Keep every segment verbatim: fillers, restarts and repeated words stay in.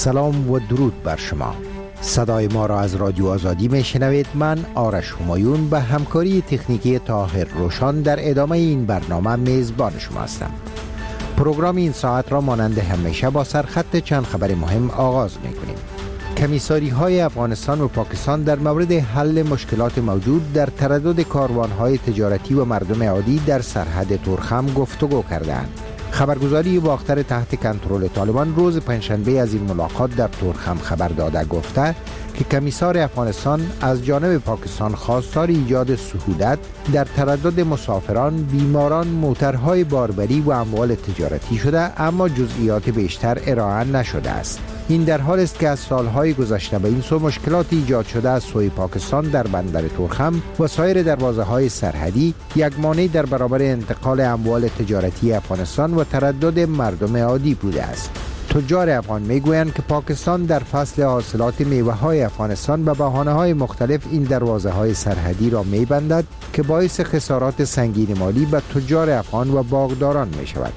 سلام و درود بر شما. صدای ما را از رادیو آزادی می شنوید. من آرش همایون به همکاری تکنیکی طاهر روشان در ادامه این برنامه میزبان شما هستم. پروگرام این ساعت را مانند همیشه با سرخط چند خبر مهم آغاز می کنیم. کمیساری های افغانستان و پاکستان در مورد حل مشکلات موجود در تردد کاروان های تجارتی و مردم عادی در سرحد تورخم گفتگو کردند. خبرگزاری باختر تحت کنترل طالبان روز پنجشنبه از این ملاقات در تورخم خبر داده گفته که کمیسار افغانستان از جانب پاکستان خواستار ایجاد سهولت در تردد مسافران، بیماران، موترهای باربری و اموال تجارتی شده، اما جزئیات بیشتر ارائه نشده است. این در حال است که از سالهای گذشته به این سو مشکلات ایجاد شده از سوی پاکستان در بندر تورخم و سایر دروازه‌های سرحدی یکمانه در برابر انتقال اموال تجارتی افغانستان و تردد مردم عادی بوده است. تجار افغان میگویند که پاکستان در فصل حاصلات میوه‌های افغانستان به بهانه‌های مختلف این دروازه‌های سرحدی را می‌بندد که باعث خسارات سنگین مالی به تجار افغان و باغداران می‌شود.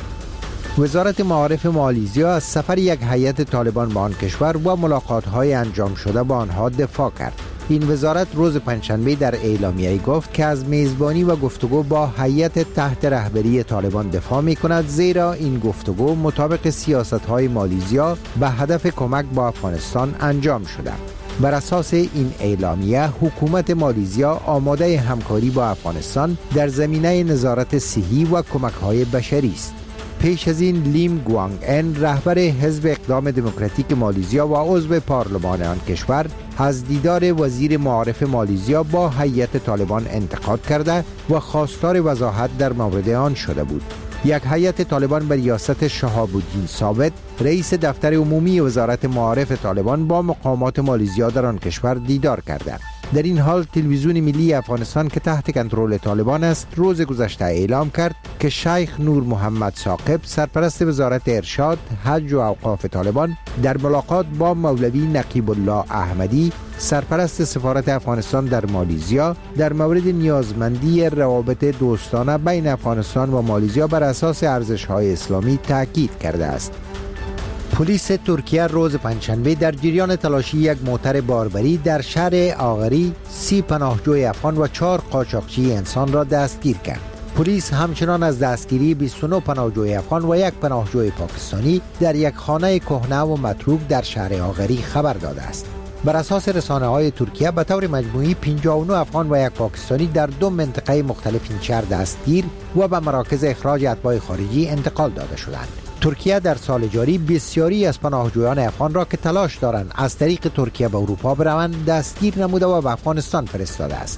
وزارت معارف مالزیا از سفر یک هیئت طالبان به آن کشور و ملاقات‌های انجام شده با آنها دفاع کرد. این وزارت روز پنجشنبه در اعلامیه گفت که از میزبانی و گفتگو با هیئت تحت رهبری طالبان دفاع می‌کند، زیرا این گفتگو مطابق سیاست‌های مالزیا به هدف کمک با افغانستان انجام شده. بر اساس این اعلامیه حکومت مالزیا آماده همکاری با افغانستان در زمینه نظارت صحی و کمک‌های بشری است. پیش از این لیم گوانگ ان رهبر حزب اقدام دموکراتیک مالزیا و عضو پارلمان آن کشور از دیدار وزیر معارف مالزیا با هیئت طالبان انتقاد کرده و خواستار وضاحت در مورد آن شده بود. یک هیئت طالبان به ریاست شهاب الدین ثابت رئیس دفتر عمومی وزارت معارف طالبان با مقامات مالزیا در آن کشور دیدار کرده. در این حال تلویزیون ملی افغانستان که تحت کنترل طالبان است روز گذشته اعلام کرد که شیخ نور محمد ثاقب سرپرست وزارت ارشاد، حج و اوقاف طالبان در ملاقات با مولوی نقیب الله احمدی سرپرست سفارت افغانستان در مالزیا در مورد نیازمندی روابط دوستانه بین افغانستان و مالزیا بر اساس ارزش‌های اسلامی تاکید کرده است. پلیس ترکیه روز پنجشنبه در جریان تلاشی یک موتر باربری در شهر آغری سی پناهجوی افغان و چهار قاچاقچی انسان را دستگیر کرد. پلیس همچنان از دستگیری بیست و نه پناهجوی افغان و یک پناهجوی پاکستانی در یک خانه کهنه و متروک در شهر آغری خبر داده است. بر اساس رسانه‌های ترکیه به طور مجموعی پنجاه و نه افغان و یک پاکستانی در دو منطقه مختلف این شهر دستگیر و به مراکز اخراج اتباع خارجی انتقال داده شدند. ترکیه در سال جاری بسیاری از پناهجویان افغان را که تلاش دارند از طریق ترکیه به اروپا بروند دستگیر نموده و به افغانستان فرستاده است.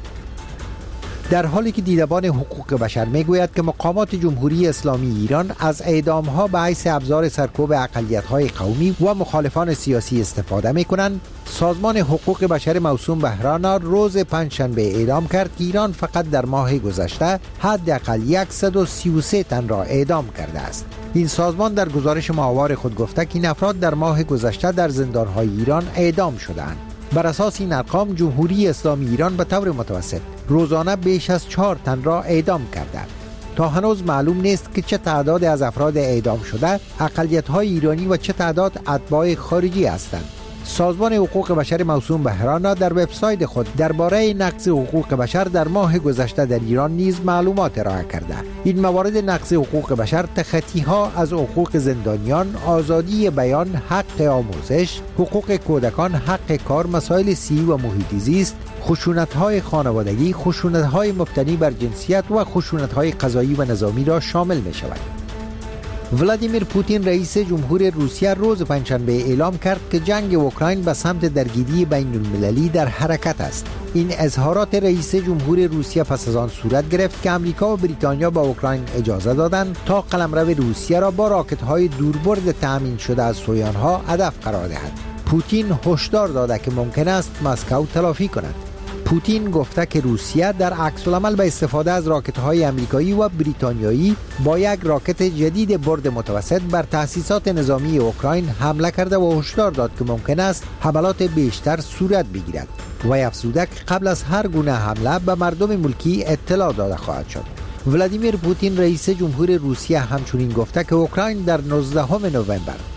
در حالی که دیدبان حقوق بشر میگوید که مقامات جمهوری اسلامی ایران از اعدام‌ها به حیث ابزار سرکوب اقلیت‌های قومی و مخالفان سیاسی استفاده می‌کنند، سازمان حقوق بشر موسوم به هرانا روز پنجشنبه اعلام کرد که ایران فقط در ماه گذشته حداقل صد و سی و سه تن را اعدام کرده است. این سازمان در گزارش ماهوار خود گفته که این افراد در ماه گذشته در زندان‌های ایران اعدام شدند. بر اساس این ارقام جمهوری اسلامی ایران به طور متوسط روزانه بیش از چهار تن را اعدام کرده. تا هنوز معلوم نیست که چه تعداد از افراد اعدام شده اقلیت‌های ایرانی و چه تعداد اتباع خارجی هستند. سازمان حقوق بشر موسوم به هرانا در وبسایت خود درباره نقض حقوق بشر در ماه گذشته در ایران نیز معلومات ارائه کرده. این موارد نقض حقوق بشر تخطی‌ها از حقوق زندانیان، آزادی بیان، حق آموزش، حقوق کودکان، حق کار، مسائل صحی و محیط زیست، خشونت‌های خانوادگی، خشونت‌های مبتنی بر جنسیت و خشونت‌های قضایی و نظامی را شامل می‌شود. ولادیمیر پوتین رئیس جمهور روسیه روز پنجشنبه اعلام کرد که جنگ اوکراین به سمت درگیری بین المللی در حرکت است. این اظهارات رئیس جمهور روسیه پس از آن صورت گرفت که امریکا و بریتانیا به اوکراین اجازه دادند تا قلمرو روسیه را با راکت‌های دوربرد تأمین شده از سوی آنها هدف قرار دهد. پوتین هشدار داده که ممکن است مسکو تلافی کند. پوتین گفته که روسیه در عکس العمل به استفاده از راکت‌های آمریکایی و بریتانیایی با یک راکت جدید برد متوسط بر تأسیسات نظامی اوکراین حمله کرده و هشدار داد که ممکن است حملات بیشتر صورت بگیرد و افزوده که قبل از هر گونه حمله به مردم ملکی اطلاع داده خواهد شد. ولادیمیر پوتین رئیس جمهور روسیه همچنین گفته که اوکراین در نوزدهم نوامبر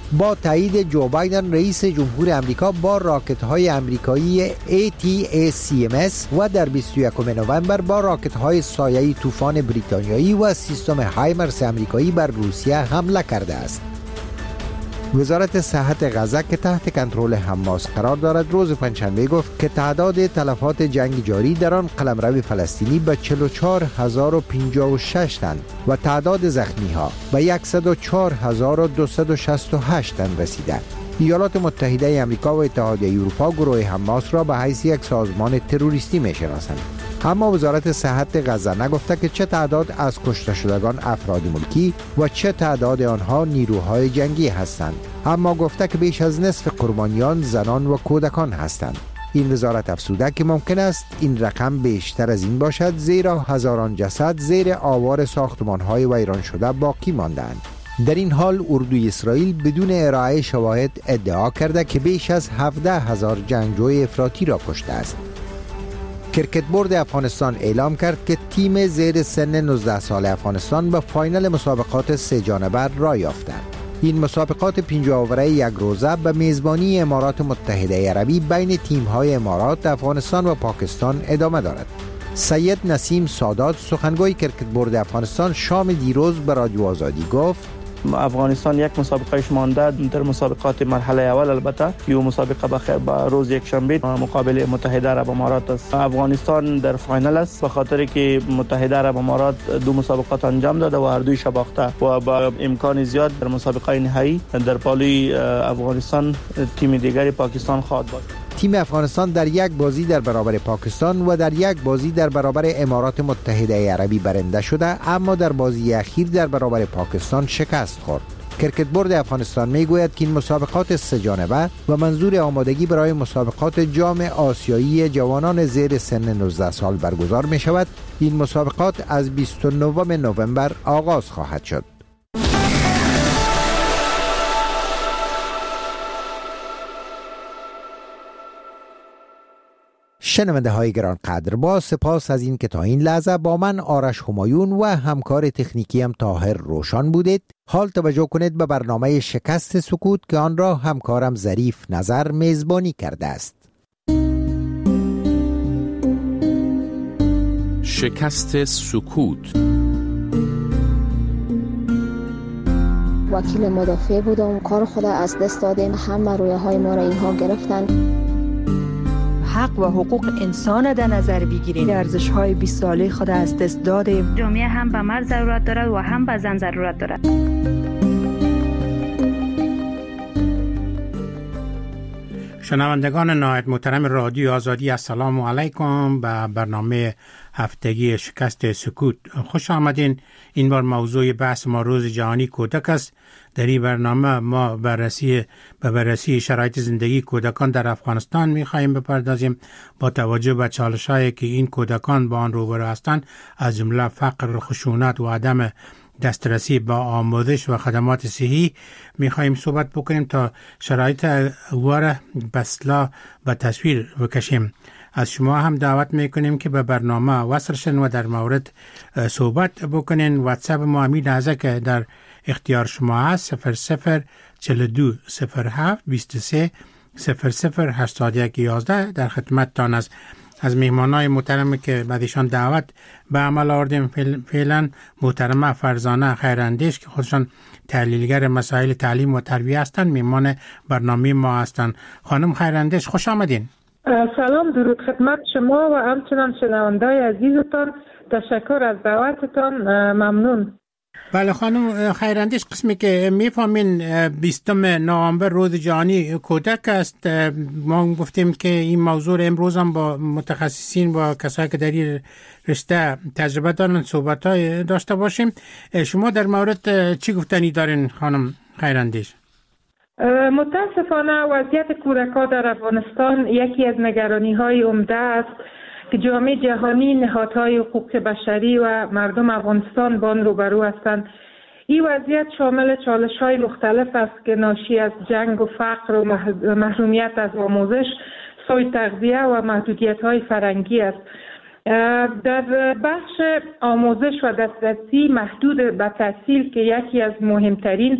با تایید جو بایدن رئیس جمهور امریکا با راکت‌های آمریکایی ای تی ای سی ام اس و در بیست و یکم نوامبر با راکت‌های سایه طوفان بریتانیایی و سیستم هایمرس آمریکایی بر روسیه حمله کرده است. وزارت صحت غزه که تحت کنترل حماس قرار دارد روز پنجشنبه گفت که تعداد تلفات جنگ جاری در آن قلمرو فلسطینی به چهل و چهار هزار و پنجاه و شش تن و تعداد زخمی ها به صد و چهار هزار و دویست و شصت و هشت تن رسیده. ایالات متحده آمریکا و اتحادیه اروپا گروه حماس را به حیث یک سازمان تروریستی می‌شناسند. اما وزارت صحت غزه نگفته که چه تعداد از کشته شدگان افراد ملکی و چه تعداد آنها نیروهای جنگی هستند، اما گفته که بیش از نصف قربانیان زنان و کودکان هستند. این وزارت افزوده که ممکن است این رقم بیشتر از این باشد، زیرا هزاران جسد زیر آوار ساختمان‌های ویران شده باقی مانده‌اند. در این حال اردوی اسرائیل بدون ارائه شواهد ادعا کرده که بیش از هفده هزار جنگجوی افراطی را کشته است. کرکت بورد افغانستان اعلام کرد که تیم زیر سن نوزده سال افغانستان به فاینال مسابقات سه جانبه را یافته. این مسابقات پنج آوره یک روزه به میزبانی امارات متحده عربی بین تیم‌های امارات، افغانستان و پاکستان ادامه دارد. سید نسیم سادات سخنگوی کرکت بورد افغانستان شام دیروز به رادیو آزادی گفت افغانستان یک مسابقهش مانده در مسابقات مرحله اول، البته یو مسابقه بخیر با روز یک شنبه مقابل متحده عرب امارات است. افغانستان در فاینال است به خاطر که متحده عرب امارات دو مسابقات انجام داده و هر دویش باخته و با امکان زیاد در مسابقه نهایی در پالوی افغانستان تیم دیگری پاکستان خواهد بود. تیم افغانستان در یک بازی در برابر پاکستان و در یک بازی در برابر امارات متحده عربی برنده شده، اما در بازی اخیر در برابر پاکستان شکست خورد. کرکت بورد افغانستان میگوید که این مسابقات سه جانبه و منظور آمادگی برای مسابقات جام آسیایی جوانان زیر سن نوزده سال برگزار می شود. این مسابقات از بیست و نه نوامبر آغاز خواهد شد. شنونده های گران قدر، با سپاس از این که تا این لحظه با من آرش همایون و همکار تکنیکیم طاهر روشان بودید. حال توجه کنید به برنامه شکست سکوت که آن را همکارم ظریف نظر میزبانی کرده است. شکست سکوت. وکیل مدافع بودم، کار خود از دست دادیم، همه رویه های ما را اینها گرفتن. حق و حقوق انسان در نظر بگیریم. ارزش های بیست ساله خود از دست دادیم. جامعه هم به مرد ضرورت دارد و هم به زن ضرورت دارد. شنوندگان نهایت محترم رادیو آزادی، السلام علیکم. به برنامه هفتگی شکست سکوت خوش آمدین. این بار موضوع بحث ما روز جهانی کودک است. در این برنامه ما بررسی به بررسی شرایط زندگی کودکان در افغانستان می‌خواهیم بپردازیم با توجه به چالش‌هایی که این کودکان با آن روبرو هستند، از جمله فقر، خشونت و عدم دسترسی با آموزش و خدمات صحی. می‌خواهیم صحبت بکنیم تا شرایط واره بسلا و تصویر بکشیم. از شما هم دعوت میکنیم که به برنامه وصل شن و در مورد صحبت بکنین. واتساپ ما همین لحظه که در اختیار شما هست، صفر صفر چهل و دو صفر هفت بیست و سه صفر صفر هشتاد و یک یازده در خدمتتان است. از مهمانای محترم که بعدشان دعوت به عمل آوردیم فعلا محترمه فرزانه خیراندیش که خودشان تحلیلگر مسائل تعلیم و تربیت هستند، مهمان برنامه ما هستند. خانم خیراندیش خوش آمدین. سلام، درود خدمت شما و همچنان شنوندای عزیزتان. تشکر از دعوتتان، ممنون. بله خانم خیراندیش، قسمی که میفهمین بیستم نوامبر روز جهانی کودک است. ما گفتیم که این موضوع امروز هم با متخصصین و کسایی که در این رشته تجربه دارن صحبت های داشته باشیم. شما در مورد چی گفتنی دارین خانم خیراندیش؟ متاسفانه وضعیت کودکان در افغانستان یکی از نگرانی‌های عمده است که جامعه جهانی، نهادهای حقوق بشری و مردم افغانستان با آن روبرو هستند. این وضعیت شامل چالش‌های مختلف است که ناشی از جنگ و فقر و محرومیت از آموزش، سوء تغذیه و محدودیت‌های فرهنگی است. در بخش آموزش و دسترسی محدود به تحصیل که یکی از مهمترین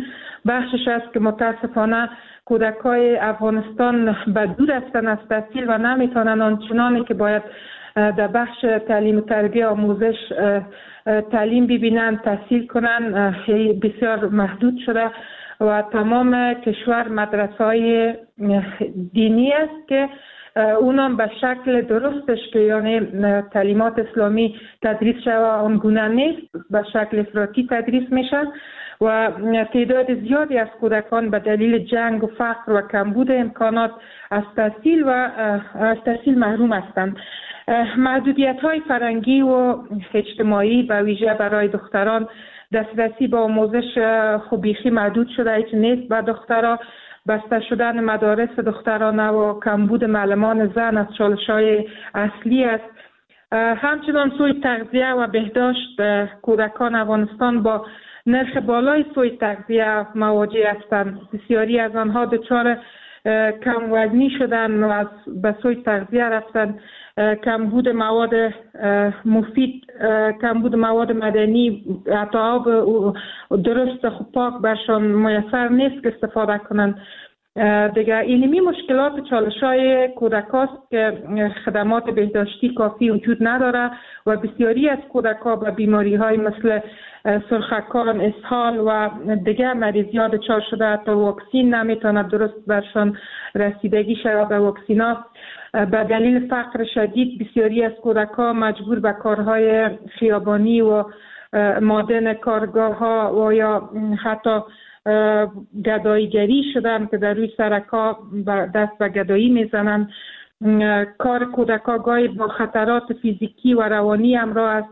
بخشش است که متاسفانه کودکای افغانستان به دور هستند از تحصیل و نمیتونن آنچنانی که باید در بخش تعلیم و تربیه آموزش تعلیم ببینن، تحصیل کنن، بسیار محدود شده و تمام کشور مدرسه های دینی است که اونم به شکل درستش که یعنی تعلیمات اسلامی تدریس شده آنگونه نیست، به شکل افراطی تدریس میشن و تعداد زیادی از کودکان به دلیل جنگ و فقر و کمبود امکانات از تحصیل و از تحصیل محروم هستند. محدودیت های فرهنگی و اجتماعی به ویژه برای دختران، دسترسی به آموزش خوبیخی محدود شده، هیچ نیست به دخترها، بسته شدن مدارس دخترانه و کمبود معلمان زن از چالش‌های اصلی است. همچنان سوء تغذیه و بهداشت کودکان افغانستان با نرخ بالای سوء تغذیه مواجه هستند. بسیاری از آنها دچار کم وزنی شدن و از به سوء تغذیه رفتن. کمبود مواد مفید، کمبود مواد مدنی، حتی آب درست خوب پاک برشان میسر نیست که استفاده کنند. دیگه اینمی مشکلات چالش‌های کودکاست که خدمات بهداشتی کافی وجود نداره و بسیاری از کودکا به بیماری‌های مثل سرخکان، اسهال و دیگر مریضیات دچار شده تا واکسین نمیتونه درست برشان رسیدگی شود به واکسینا. به دلیل فقر شدید بسیاری از کودکا مجبور به کارهای خیابانی و مادن کارگاه ها و یا حتی گداییگری شدن که در روی سرکا دست به گدایی میزنن. کار کودکا گاهی با خطرات فیزیکی و روانی همراه است.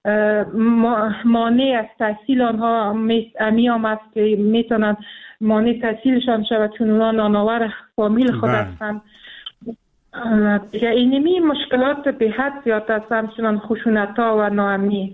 مانع از تحصیل آنها امی هم است که میتونن مانع تحصیلشان شود چون اونا نانآور فامیل خود هستند. دیگه اینمی مشکلات به حد زیاد است، همچنان خشونت‌ها و ناامنی.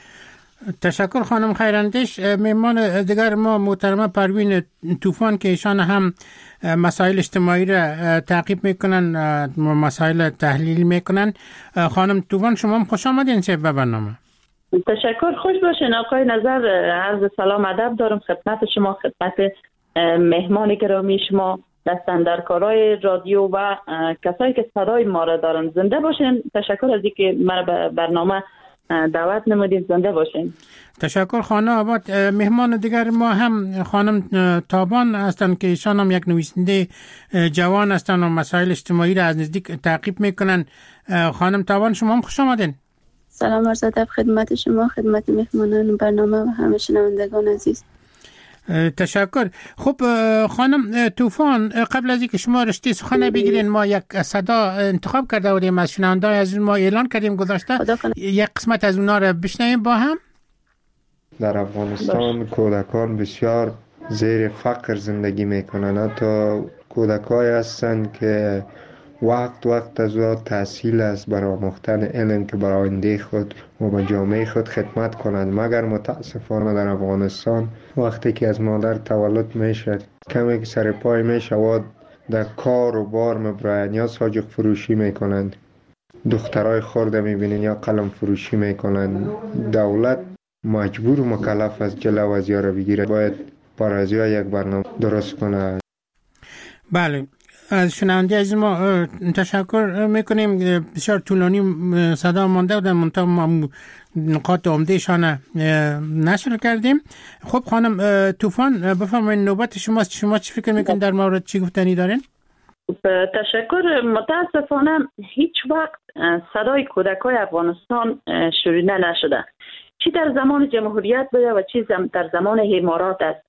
تشکر خانم خیراندیش. مهمان دیگر ما محترمه پروین طوفان که ایشان هم مسائل اجتماعی را تعقیب میکنن، مسائل تحلیل میکنن. خانم طوفان شما هم خوش آمدین چه به برنامه. تشکر، خوش باشین آقای نظر. عرض سلام ادب دارم خدمت شما، خدمت مهمان گرامی شما، دستاندرکارای رادیو و کسایی که صدای ما را دارن. زنده باشین. تشکر از اینکه مرا به برنامه دعوت نمودید. زنده باشین. تشکر خانم آباد. مهمان دیگر ما هم خانم تابان هستند که ایشان هم یک نویسنده جوان هستند و مسائل اجتماعی را از نزدیک تعقیب میکنن. خانم تابان شما هم خوش آمدین. سلام عرض ادب خدمت شما، خدمت مهمانان برنامه و همه شنوندگان عزیز. تشکر. خب خانم طوفان، قبل از اینکه شما رشته سخن بگیرین ما یک صدا انتخاب کرده بودیم از شنونده‌های از ما اعلان کردیم گذاشته، یک قسمت از اونا رو بشنویم با هم. در افغانستان کودکان بسیار زیر فقر زندگی میکنن. حتی کودکایی هستند که وقت وقت از وقت تحصیل است برای آموختن علم که برای آینده خود و به جامعه خود خدمت کنند. مگر متاسفانه در افغانستان وقتی که از مادر تولد میشه کمی که سر پای میشود در کار و بار مبراین یا ساجق فروشی میکنند، دخترای خورده میبینین یا قلم فروشی میکنند. دولت مجبور و مکلف از جلو از یارا بگیره، باید برای یک برنامه درست کنه. بله، از شنونده از ما تشکر میکنیم. بسیار طولانی صدا مانده بودن، منطقه ما نقاط عمدهشان نشر کردیم. خب خانم طوفان بفرمایید، نوبت شماست. شما چی فکر میکنید در مورد چی گفتنی دارین؟ تشکر. متاسفانه هیچ وقت صدای کودکای افغانستان شنیده نشده، چی در زمان جمهوریت بوده و چی در زمان امارات است.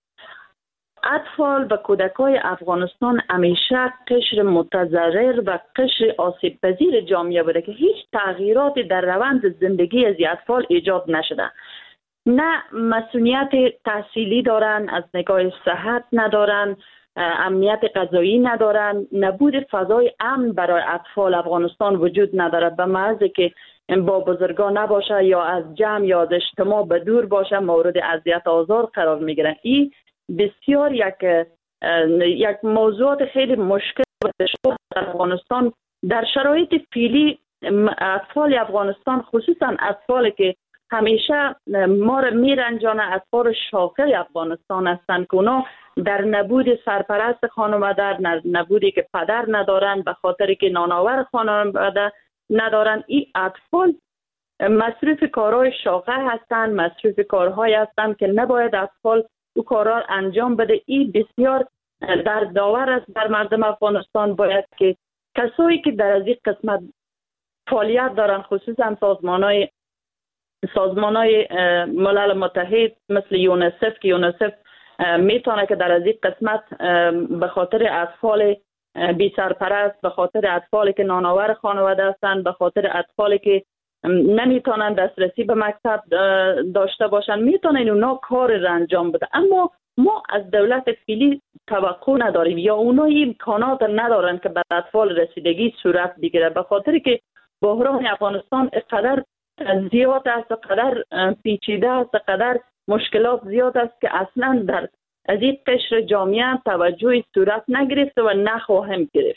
اطفال و کودکای افغانستان همیشه قشر متضرر و قشر آسیب پذیر جامعه بوده که هیچ تغییراتی در روند زندگی از اطفال ایجاد نشده. نه مسئولیت تحصیلی دارن، از نگاه صحت ندارن، امنیت غذایی ندارن، نبود فضای امن برای اطفال افغانستان وجود نداره. به محض که با بزرگان نباشه یا از جمع یا از اجتماع به دور باشه مورد اذیت آزار قرار میگیرن. این بسیار یک یک موضوعات خیلی مشکل در افغانستان. در شرایط فعلی اطفال افغانستان، خصوصا اطفالی که همیشه ما را میرنجانه، اطفال شاخر افغانستان هستند که اونا در نبود سرپرست خانواده، نبودی که پدر ندارن به خاطر که نانآور خانواده ندارن، این اطفال مصروف کارهای شاقه هستند، مصروف کارهای هستند که نباید اطفال او کارها انجام بده. این بسیار در داور است بر مردم افغانستان. باید که کسایی که در از این قسمت فعالیت دارن، خصوصا سازمانهای سازمانهای ملل متحد مثل یونیسف که یونیسف میتونه که در از این قسمت به خاطر اطفال بی سرپرست، به خاطر اطفالی که نانآور خانواده هستند، به خاطر اطفالی که نمیتونن دسترسی به مکتب داشته باشن، میتونن اونا کار را انجام بده. اما ما از دولت فعلی توقع نداریم یا اونا این امکانات ندارن که به اطفال رسیدگی صورت بگیره، به خاطر که بحران افغانستان اقدر زیاد است، اقدر پیچیده است، اقدر مشکلات زیاد است که اصلا در از این قشر جامعه توجه صورت نگرفته و نخواهم گرفت.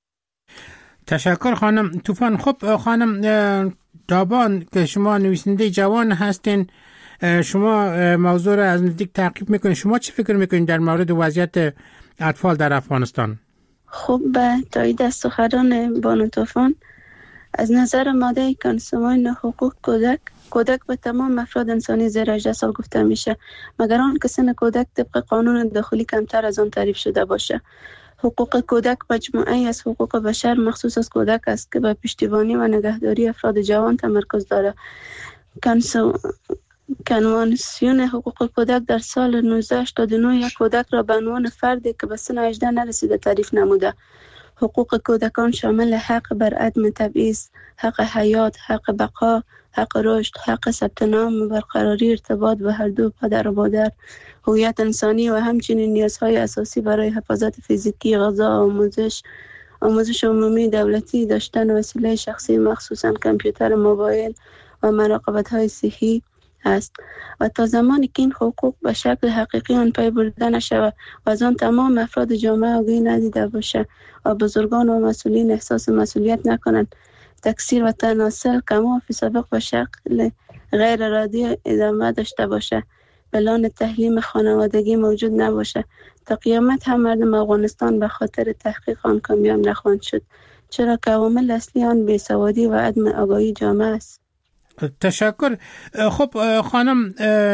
تشکر خانم طوفان. خب خانم تابان که شما نویسنده جوان هستین، شما موضوع را از نزدیک تعقیب میکنین، شما چی فکر میکنین در مورد وضعیت اطفال در افغانستان؟ خب به تایید از سخنان بانو طوفان، از نظر ماده کنسومان حقوق کودک، کودک به تمام افراد انسانی زیر هجده سال گفته میشه، مگر آن که سن کودک طبق قانون داخلی کمتر از آن تعریف شده باشه. حقوق کودک مجموعه از حقوق بشر مخصوص از کودک است که به پشتیبانی و نگهداری افراد جوان تمرکز داره. کنسو... کنوانسیون حقوق کودک در سال نوزده هشتاد و نه یک کودک را به عنوان فردی که به سن هجده نرسیده تعریف نموده. حقوق کودکان شامل حق بر عدم تبعیض، حق حیات، حق بقا، حق رشد، حق ثبت نام و برقراری ارتباط به هر دو پدر و مادر، هویت انسانی و همچنین نیازهای اساسی برای حفاظت فیزیکی، غذا، آموزش، آموزش عمومی دولتی، داشتن وسیله شخصی مخصوصاً کامپیوتر موبایل و مراقبت‌های صحی است. و تا زمانی که این حقوق به شکل حقیقی آن پی برده نشود و از آن تمام افراد جامعه آگاهی ندیده باشه و بزرگان و مسئولین احساس مسئولیت نکنند، تکثیر و تناسل کما فی سابق به شکل غیر ارادی ادامه داشته باشه، پلان تحریم خانوادگی موجود نباشه، تا قیامت هم مردم افغانستان به خاطر تحقیق آن کامیاب نخواهند شد، چرا که عوامل اصلی آن بیسوادی و عدم آگاهی جامعه است. تشکر. خب خانم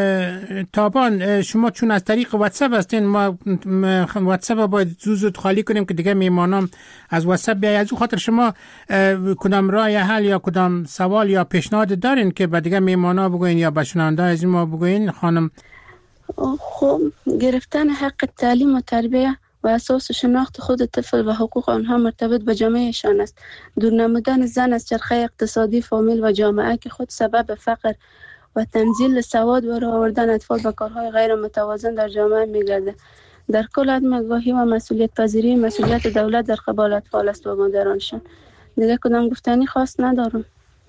تابان، شما چون از طریق واتساپ هستین، ما واتساپ باید زود زود خالی کنیم که دیگه میمانم از واتساپ بیاید. از اون خاطر شما کدام راه حل یا کدام سوال یا پیشنهاد دارین که به دیگه میمانا بگوین یا به شنونده از ما بگوین خانم؟ خب گرفتن حق تعلیم و تربیه و اساس شناخت خود طفل و حقوق آنها مرتبط به جامعهشان است. دور نمودن زن از چرخه اقتصادی فامیل و جامعه که خود سبب فقر و تنزیل سواد و راه آوردن اطفال به کارهای غیر متوازن در جامعه می‌گردد. در کل عدم آگاهی و مسئولیت پذیری مسئولیت دولت در قبال اطفال است و مادرانشان. دیگه کدام گفتنی خاص ندارم.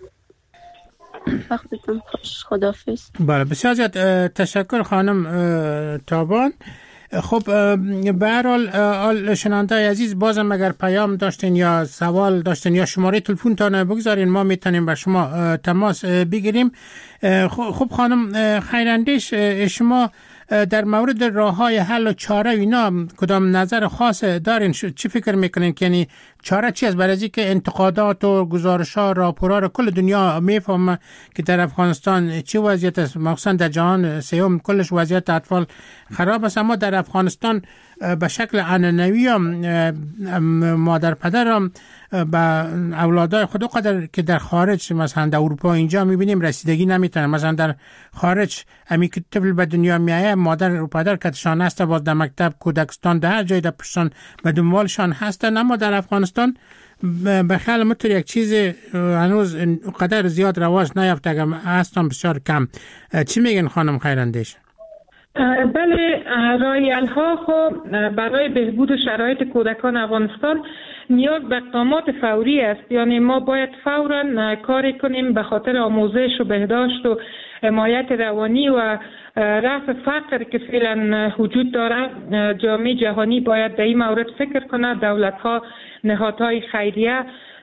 وقتتون خوش. خداحافظ. بله بسیار زیاد تشکر خانم تابان. خب به هر حال شنونده عزیز، بازم اگر پیام داشتین یا سوال داشتین یا شماره تلفن تان بگذارین، ما میتونیم با شما تماس بگیریم. خب خانم خیراندیش، شما در مورد راه‌های حل و چاره اینا کدام نظر خاص دارین؟ چی فکر میکنین که یعنی چاره چی است؟ برای از اینکه انتقادات و گزارش‌ها راپورها رو کل دنیا میفهمه که در افغانستان چی وضعیت است، مخصوصا در جهان سوم کلش وضعیت اطفال خراب است، اما در افغانستان به شکل عنعنوی مادر پدر به اولادای خود قدر که در خارج مثلا در اروپا اینجا میبینیم رسیدگی نمیتونن. مثلا در خارج امی که طفل به دنیا میایه مادر و پدر کتشان هست، باز در مکتب، کودکستان، در هر جای در پشتان به دنبالشان هستن. اما در افغانستان به خیال مطور یک چیز هنوز قدر زیاد رواج نیافته، اگر هستن بسیار کم. چی میگن خانم خیراندیش؟ بله، رایل ها خب برای بهبود شرایط کودکان افغانستان نیاز به اقدامات فوری است. یعنی ما باید فوراً کاری کنیم به خاطر آموزش و بهداشت و حمایت روانی و رفع فقر که فعلا وجود داره. جامعه جهانی باید در این مورد فکر کنه، دولت ها، نهادهای خیریه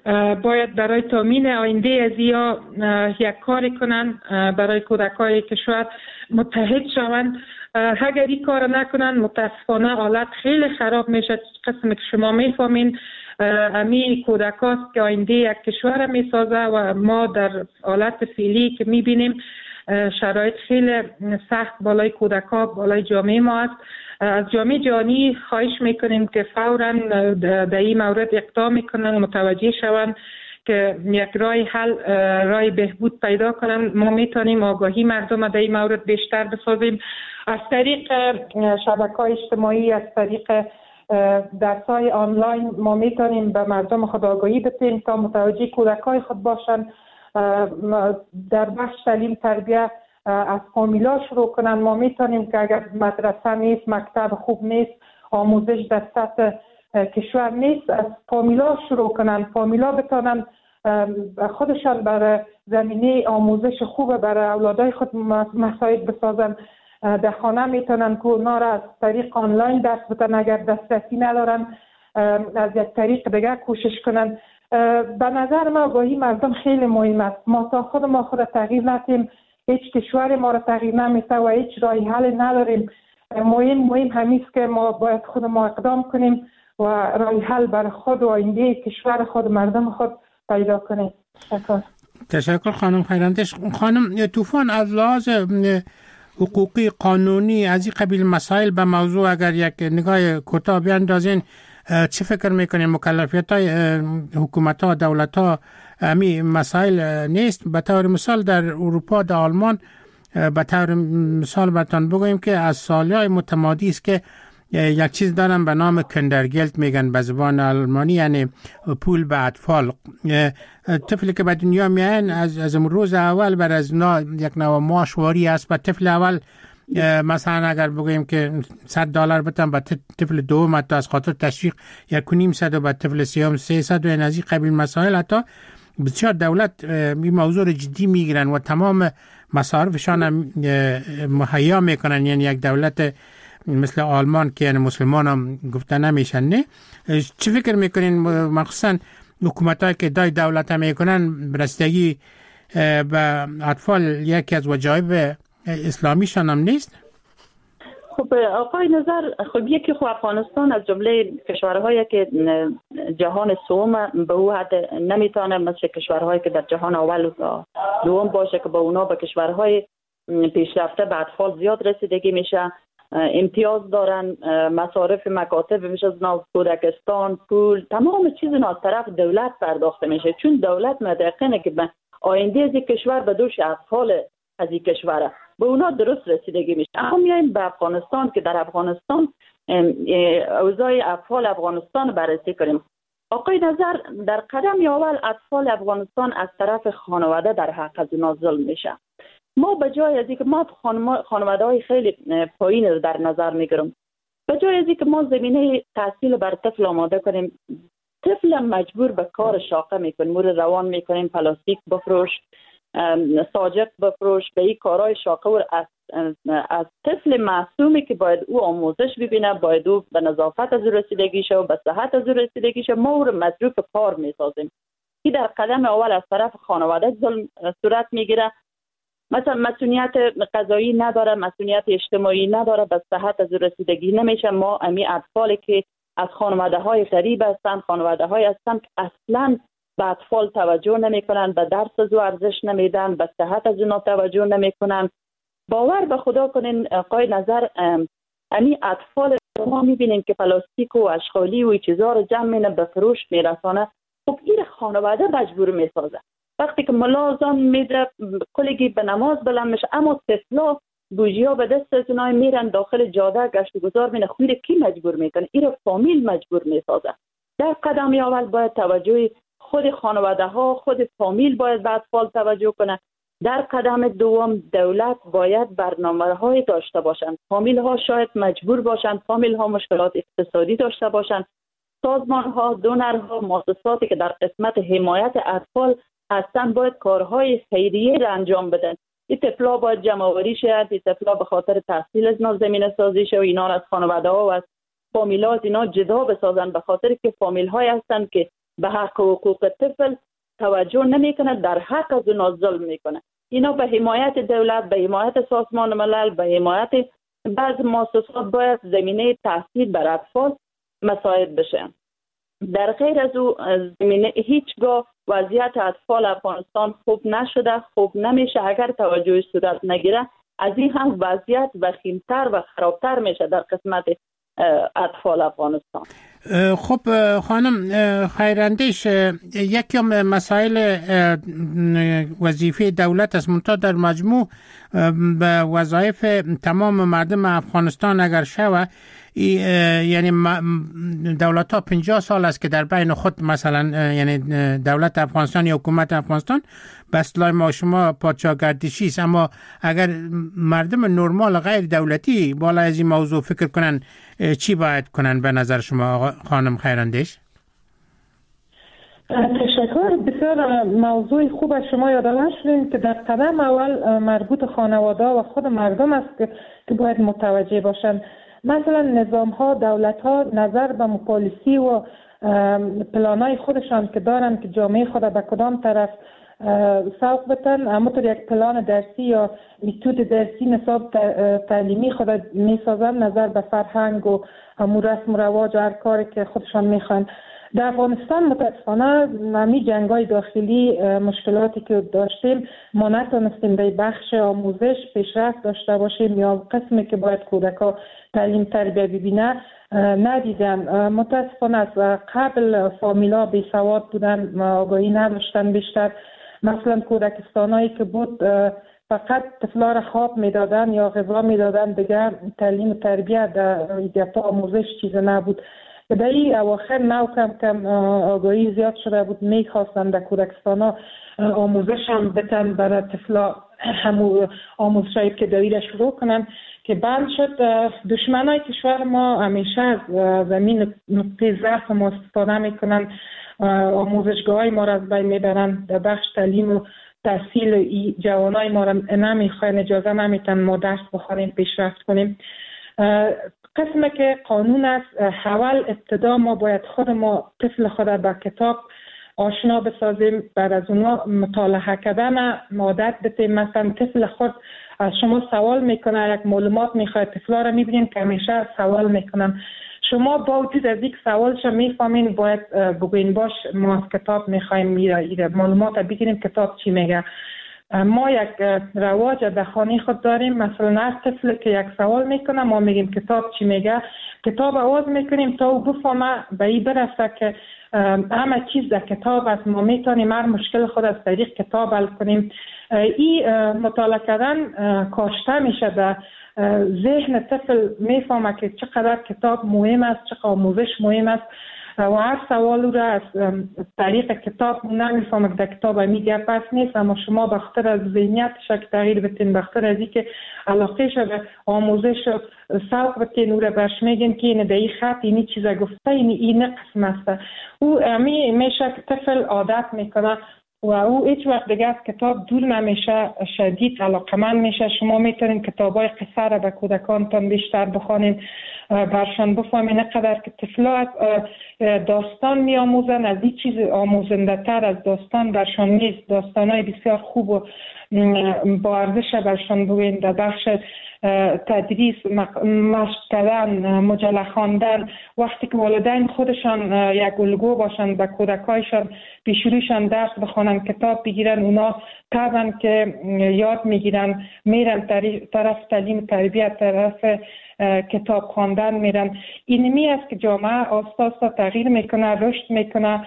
باید برای تامین آینده از یا یک کار کنن برای کودکای کشور متحد شوند. اگر این کار نکنن متاسفانه حالت خیلی خراب میشه. قسم که شما میفهمین امی کودکاست که آینده یک کشور میسازه و ما در حالت فعلی که میبینیم شرایط خیلی سخت بالای کودکا بالای جامعه ما است. از جامعه جهانی خواهش میکنیم که فوراً در این مورد اقدام میکنن، متوجه شوند که یک راه حل، راه بهبود پیدا کنن. ما میتونیم آگاهی مردم در این مورد بیشتر بسازیم از طریق شبکه‌های اجتماعی، از طریق درس‌های آنلاین. ما میتونیم به مردم خود آگاهی بدیم تا متوجه کودکای خود باشن. در بخش تعلیم تربیت از فامیلا شروع کنن. ما میتونیم که اگر مدرسه نیست، مکتب خوب نیست، آموزش در سطح کشور نیست، از فامیلا شروع کنن. فامیلا بتونن خودشان برای زمینه آموزش خوب برای اولادای خود مساعد بسازن. در خانه میتونن که اونا را از طریق آنلاین درس بدن، اگر دسترسی ندارن از یک طریق دیگر کوشش کنن. به نظر ما آگاهی مردم خیلی مهم است. ما تا خود ما خود تغییر ندیم، هیچ کشور ما را تغییر نمیده و هیچ راه حل نداریم. مهم مهم همیست که ما باید خود ما اقدام کنیم و راه حل برای خود و آینده کشور خود، مردم خود پیدا کنیم. تشکر. تشکر خانم خیراندش. خانم طوفان، از لحاظ حقوقی قانونی از این قبیل مسائل به موضوع اگر یک نگاه کوتاه بیاندازین، چه فکر میکنین مکلفیت های حکومت ها دولت ها امی مسائل نیست؟ به طور مثال در اروپا، در آلمان، به طور مثال براتون بگویم که از سالهای متمادی است که یک چیز دارن به نام کندرگلت میگن به زبان آلمانی، یعنی پول به اطفال. طفلی که به دنیا میان از از روز اول بر از نا یک نوع ماشواری است. به طفل اول مثلا اگر بگویم که صد دلار بدم، به طفل دوم حتی از خاطر تشویق یک و نیم صد و به طفل سیام سیصد و این از این قبیل مسائل. حتی بسیار دولت این موضوع رو جدی میگیرن و تمام مصارفشان مهیا میکنن. یعنی یک دولت مثل آلمان که یعنی مسلمان هم گفته نمیشن. نه چی فکر میکنین مخصوصا حکومت هایی که دای دولت هم میکنن رسیدگی به اطفال یکی از وجایب اسلامیشان هم نیست؟ خب آقای نظر، خب یکی خب افغانستان از جمله کشورهایی که جهان سوم به او حد نمیتونه مثل کشورهایی که در جهان اول و دوم باشه که به اونا به کشورهای پیشرفته به اطفال زیاد رسیدگی میشه، امتیاز دارن، مصارف مکاتب میشه از کودکستان، پول، تمام چیز از طرف دولت پرداخته میشه، چون دولت متقنه که به آینده از کشور به دوش اطفال از این کشوره به اونا درست رسیدگی میشه. اما میایم به افغانستان که در افغانستان اوضاع اطفال افغانستان بررسی کنیم. آقای نظر، در قدم اول اطفال افغانستان از طرف خانواده در حق از اونا ظلم میشه. ما به جای از اینکه ما خانواده های خیلی پایین رو در نظر میگیرم، به جای از اینکه ما زمینه تحصیل بر طفل آماده کنیم، طفل مجبور به کار شاقه میکنیم، مور روان میکنیم، پلاستیک بفروش، ساجق بفروش، به این کارهای شاقه و از, از طفل معصومی که باید او آموزش ببینه، باید او به نظافت از رسیدگی شه و به صحت از رسیدگی شه، ما او رو مصروف کار میسازیم. این در قدم اول از طرف خانواده ظلم صورت میگیره. مثلا مسئولیت قضایی نداره، مسئولیت اجتماعی نداره، به صحت از رسیدگی نمیشه. ما امی اطفالی که از خانواده های غریب هستن، خانواده های هستن که اصلا به اطفال توجه نمیکنن، به درس از ارزش نمیدن، به صحت از اونا توجه نمیکنن. باور به خدا کنین آقای نظر، امی اطفال ما میبینین که پلاستیک و اشغالی و چیزا رو جمع مینه به فروش میرسانه. خب این خانواده مجبور میسازه. وقتی که ملازم میده کلگی به نماز بلند میشه، اما طفلا بوجیا به دست از اونای میرن داخل جاده گشت و گذار مینه. خود کی مجبور میکنه؟ این فامیل مجبور میسازه. در قدم اول باید توجه خود خانواده ها، خود فامیل باید به اطفال توجه کنه. در قدم دوم دولت باید برنامه های داشته باشند. فامیل ها شاید مجبور باشند، فامیل ها مشکلات اقتصادی داشته باشند. سازمان ها، دونرها، مؤسساتی که در قسمت حمایت اطفال هستن باید کارهای خیریه را انجام بدن. این طفلا باید جمع آوری شد، این طفلا به خاطر تحصیل از اینا زمینه سازی شه و اینا از خانواده ها و از فامیلات اینا جدا بسازن، به خاطر که فامیل های هستن که به حق و حقوق طفل توجه نمیکنه، در حق از اونا ظلم میکنه. اینا به حمایت دولت، به حمایت سازمان ملل، به حمایت بعض مؤسسات باید زمینه تحصیل بر اطفال مساعد بشه. در غیر از او زمینه هیچگاه وضعیت اطفال افغانستان خوب نشده، خوب نمیشه. اگر توجه صورت نگیره از این هم وضعیت وخیمتر و خرابتر میشه در قسمت اطفال افغانستان. خب خانم خیراندیش، یکی از مسائل وظیفه دولت است، منتها در مجموع به وظایف تمام مردم افغانستان اگر شوه، یعنی دولت ها پنجاه سال است که در بین خود مثلا یعنی دولت افغانستان یا حکومت افغانستان به اصطلاح ما شما پادشاهگردشی است، اما اگر مردم نرمال غیر دولتی بالا از این موضوع فکر کنن چی باید کنن به نظر شما خانم خیراندیش؟ تشکر. بسیار موضوع خوب از شما یادآور شدین که در قدم اول مربوط خانواده و خود مردم است که باید متوجه باشند. مثلا نظام ها، دولت ها نظر به پالیسی و پلانای خودشان که دارن که جامعه خود به کدام طرف سوق بتن، همونطور یک پلان درسی یا میتود درسی نصاب تعلیمی خود میسازن نظر به فرهنگ و همون رسم و رواج و هر کاری که خودشان میخوان. در افغانستان متاسفانه همی جنگای داخلی، مشکلاتی که داشتیم، ما نتونستیم در بخش آموزش پیشرفت داشته باشیم یا قسمی که باید کودکا تعلیم تربیه ببینه ندیدن. متاسفانه از قبل فامیلا بی سواد بودن، آگاهی نداشتن بیشتر. مثلا کودکستانایی که بود فقط طفلا را خواب میدادن یا غذا میدادن، دیگر تعلیم تربیه در آموزش چیز نبود. در این اواخر نو کم کم آگاهی زیاد شده بود، میخواستن در کودکستان آموزش هم بتن برای طفلا، همون آموزش هایی که دویده شروع کنن که بند شد. دشمن های کشور ما همیشه از زمین نقطه ضعف ما استفاده میکنن، آموزشگاه های ما را از بین میبرن، در بخش تعلیم و تحصیل جوانای ما را نمیخواین، اجازه نمیتن ما درس بخوانیم، پیشرفت کنیم. قسمه که قانون است، اول ابتدا ما باید خود ما طفل خود با کتاب آشنا بسازیم، بعد از اونها مطالعه کردن عادت بتیم. مثلا طفل خود از شما سوال میکنه، یک معلومات میخواد، طفلا را میبینیم که همیشه سوال میکنن، شما با وجود از یک سوالش میفهمین باید بگوین باش ما از کتاب میخوایم میره معلومات بگیریم کتاب چی میگه. ما یک رواج در خانه خود داریم، مثلا از طفل که یک سوال میکنه ما میگیم کتاب چی میگه، کتاب آواز میکنیم تا او بفهمه به این برسه که همه چیز در کتاب است، ما میتونیم هر مشکل خود از طریق کتاب حل کنیم. این مطالعه کردن کاشته میشه در ذهن طفل، میفهمه که چقدر کتاب مهم است، چقدر آموزش مهم است و هر سوال را از طریق کتاب نمیفهمه که در کتاب میگه پس نیست، اما شما بخاطر از ذهنیتش که تغییر بتین، بخاطر از اینکه علاقهش به آموزش و سوق بتین او را برش میگین که این در این خط اینی چیزا گفته، این این قسم است. او امی میشه که طفل عادت میکنه و او هیچ وقت دیگه از کتاب دور نمیشه، شدید علاقمند میشه. شما میتونین کتابای قصه را به کودکانتان بیشتر بخوانین، برشان بفهمین نقدر که طفلا از داستان میآموزن، از این چیز آموزنده تر از داستان برشان نیست. داستانای بسیار خوب و با ارزش برشان بگوین. در بخش تدریس، مشق کردن، مجله خواندن، وقتی که والدین خودشان یک الگو باشن به کودکایشان، پیشرویشان درس بخوانن، کتاب بگیرن، اونا طبعا که یاد میگیرن، میرن طرف تعلیم تربیت، طرف کتاب خواندن میرن. اینمی است که جامعه آستا آستا تغییر میکنه، رشد میکنه.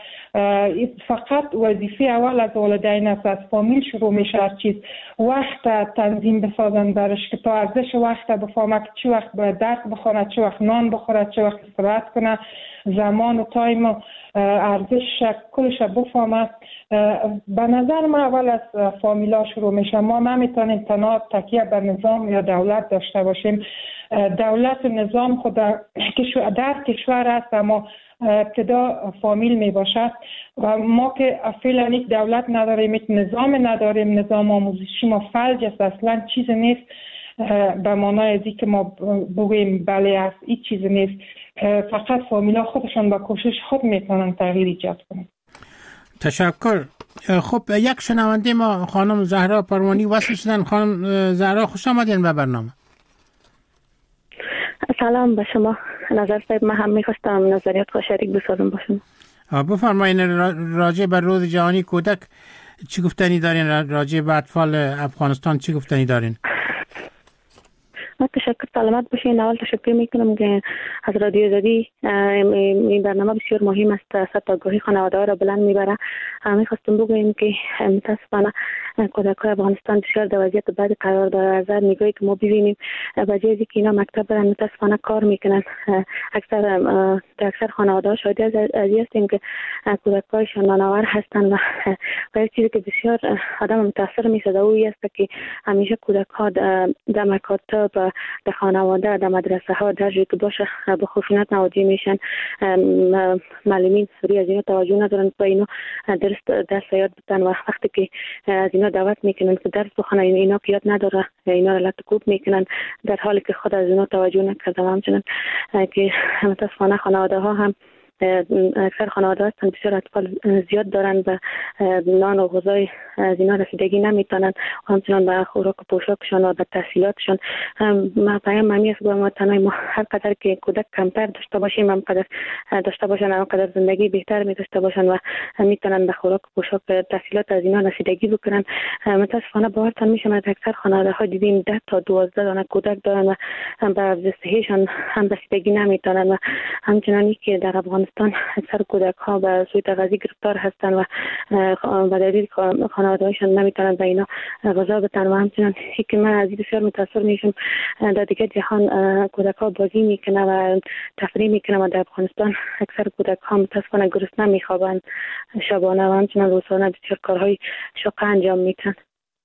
فقط وظیفه اول از والدین است، از فامیل شروع میشه هر چیز. وقت تنظیم بسازن برش که تا ارزش وقت بفهمه که چه وقت باید درس بخونه، چه وقت نان بخوره، چه وقت استراحت کنه، زمان و تایم و ارزش کلش بفهمه. به نظر من اول از فامیلا شروع میشه. ما نمیتونیم تنها تکیه بر نظام یا دولت داشته باشیم. دولت و نظام خود در کشور است، اما ابتدا فامیل می باشد و ما که فعلا یک دولت نداریم، یک نظام نداریم، نظام آموزشی ما فلج است، اصلا چیز نیست به معنای ازی که ما بگوییم بله است، این چیز نیست. فقط فامیلا خودشان با کوشش خود میتونن تغییر ایجاد کنند. تشکر. خب یک شنونده ما خانم زهرا پروانی وصل شدن. خانم زهرا خوش آمدین به برنامه. سلام به شما نظر صاحب. من هم میخواستم نظریات خود شریک بسازم با شما. بفرمایین راجع به روز جهانی کودک چی گفتنی دارین؟ راجع به اطفال افغانستان چی گفتنی دارین؟ من تشکر سلامت باشین. اول تشکر میکنم که از رادیو آزادی این برنامه بسیار مهم است. سطح آگاهی خانواده ها را بلند میبره. میخواستم بگویم که متاسفانه کودکان افغانستان بسیار در وضعیت بد قرار داره. از نگاهی که ما ببینیم به جای اینکه اینا مکتب برن متاسفانه کار میکنن. اکثر در اکثر خانواده ها شاهد از هستیم که کودکانشان نانآور هستند و و چیزی که بسیار آدم متاثر میشه او است که همیشه کودکان در مکاتب، در خانواده، در مدرسه ها در جایی که باشه به خشونت مواجه میشن. معلمین سری از اینا توجه ندارن به اینا درس درس یاد بدن و وقتی که از اینا دعوت میکنن که درس بخونن اینا که یاد نداره اینا را لطکوب میکنن در حالی که خود از اینا توجه نکردن. همچنین که متاسفانه خانواده ها هم اکثر خانواده هستن بسیار اطفال زیاد دارن و نان و غذای از اینا رسیدگی نمیتونن. همچنان به خوراک و پوشاکشان و به تحصیلاتشان. ما پیام ممی است با ما تنهای ما هر قدر که کودک کمتر داشته باشیم هم قدر داشته باشن هم قدر زندگی بهتر می داشته باشن و میتونن به خوراک و پوشاک تحصیلات از اینا رسیدگی بکنن. متاسفانه باورتان میشه ما اکثر خانواده ها دیدیم ده تا دوازده دانه کودک دارن و به حفظ صحیشان هم رسیدگی نمیتونن و همچنانی که در افغانستان اکثر کودک ها به سوی تغذیه گرفتار هستند و به دلیل خانواده هایشان نمیتونن به اینا غذا بدن. و همچنان که من از این بسیار متاثر میشم در دیگه جهان کودک ها بازی میکنه و تفریح میکنه و در افغانستان اکثر کودک ها متاسفانه گرسنه میخوابند شبانه و همچنان روزانه بسیار کارهای شاقه انجام میدن.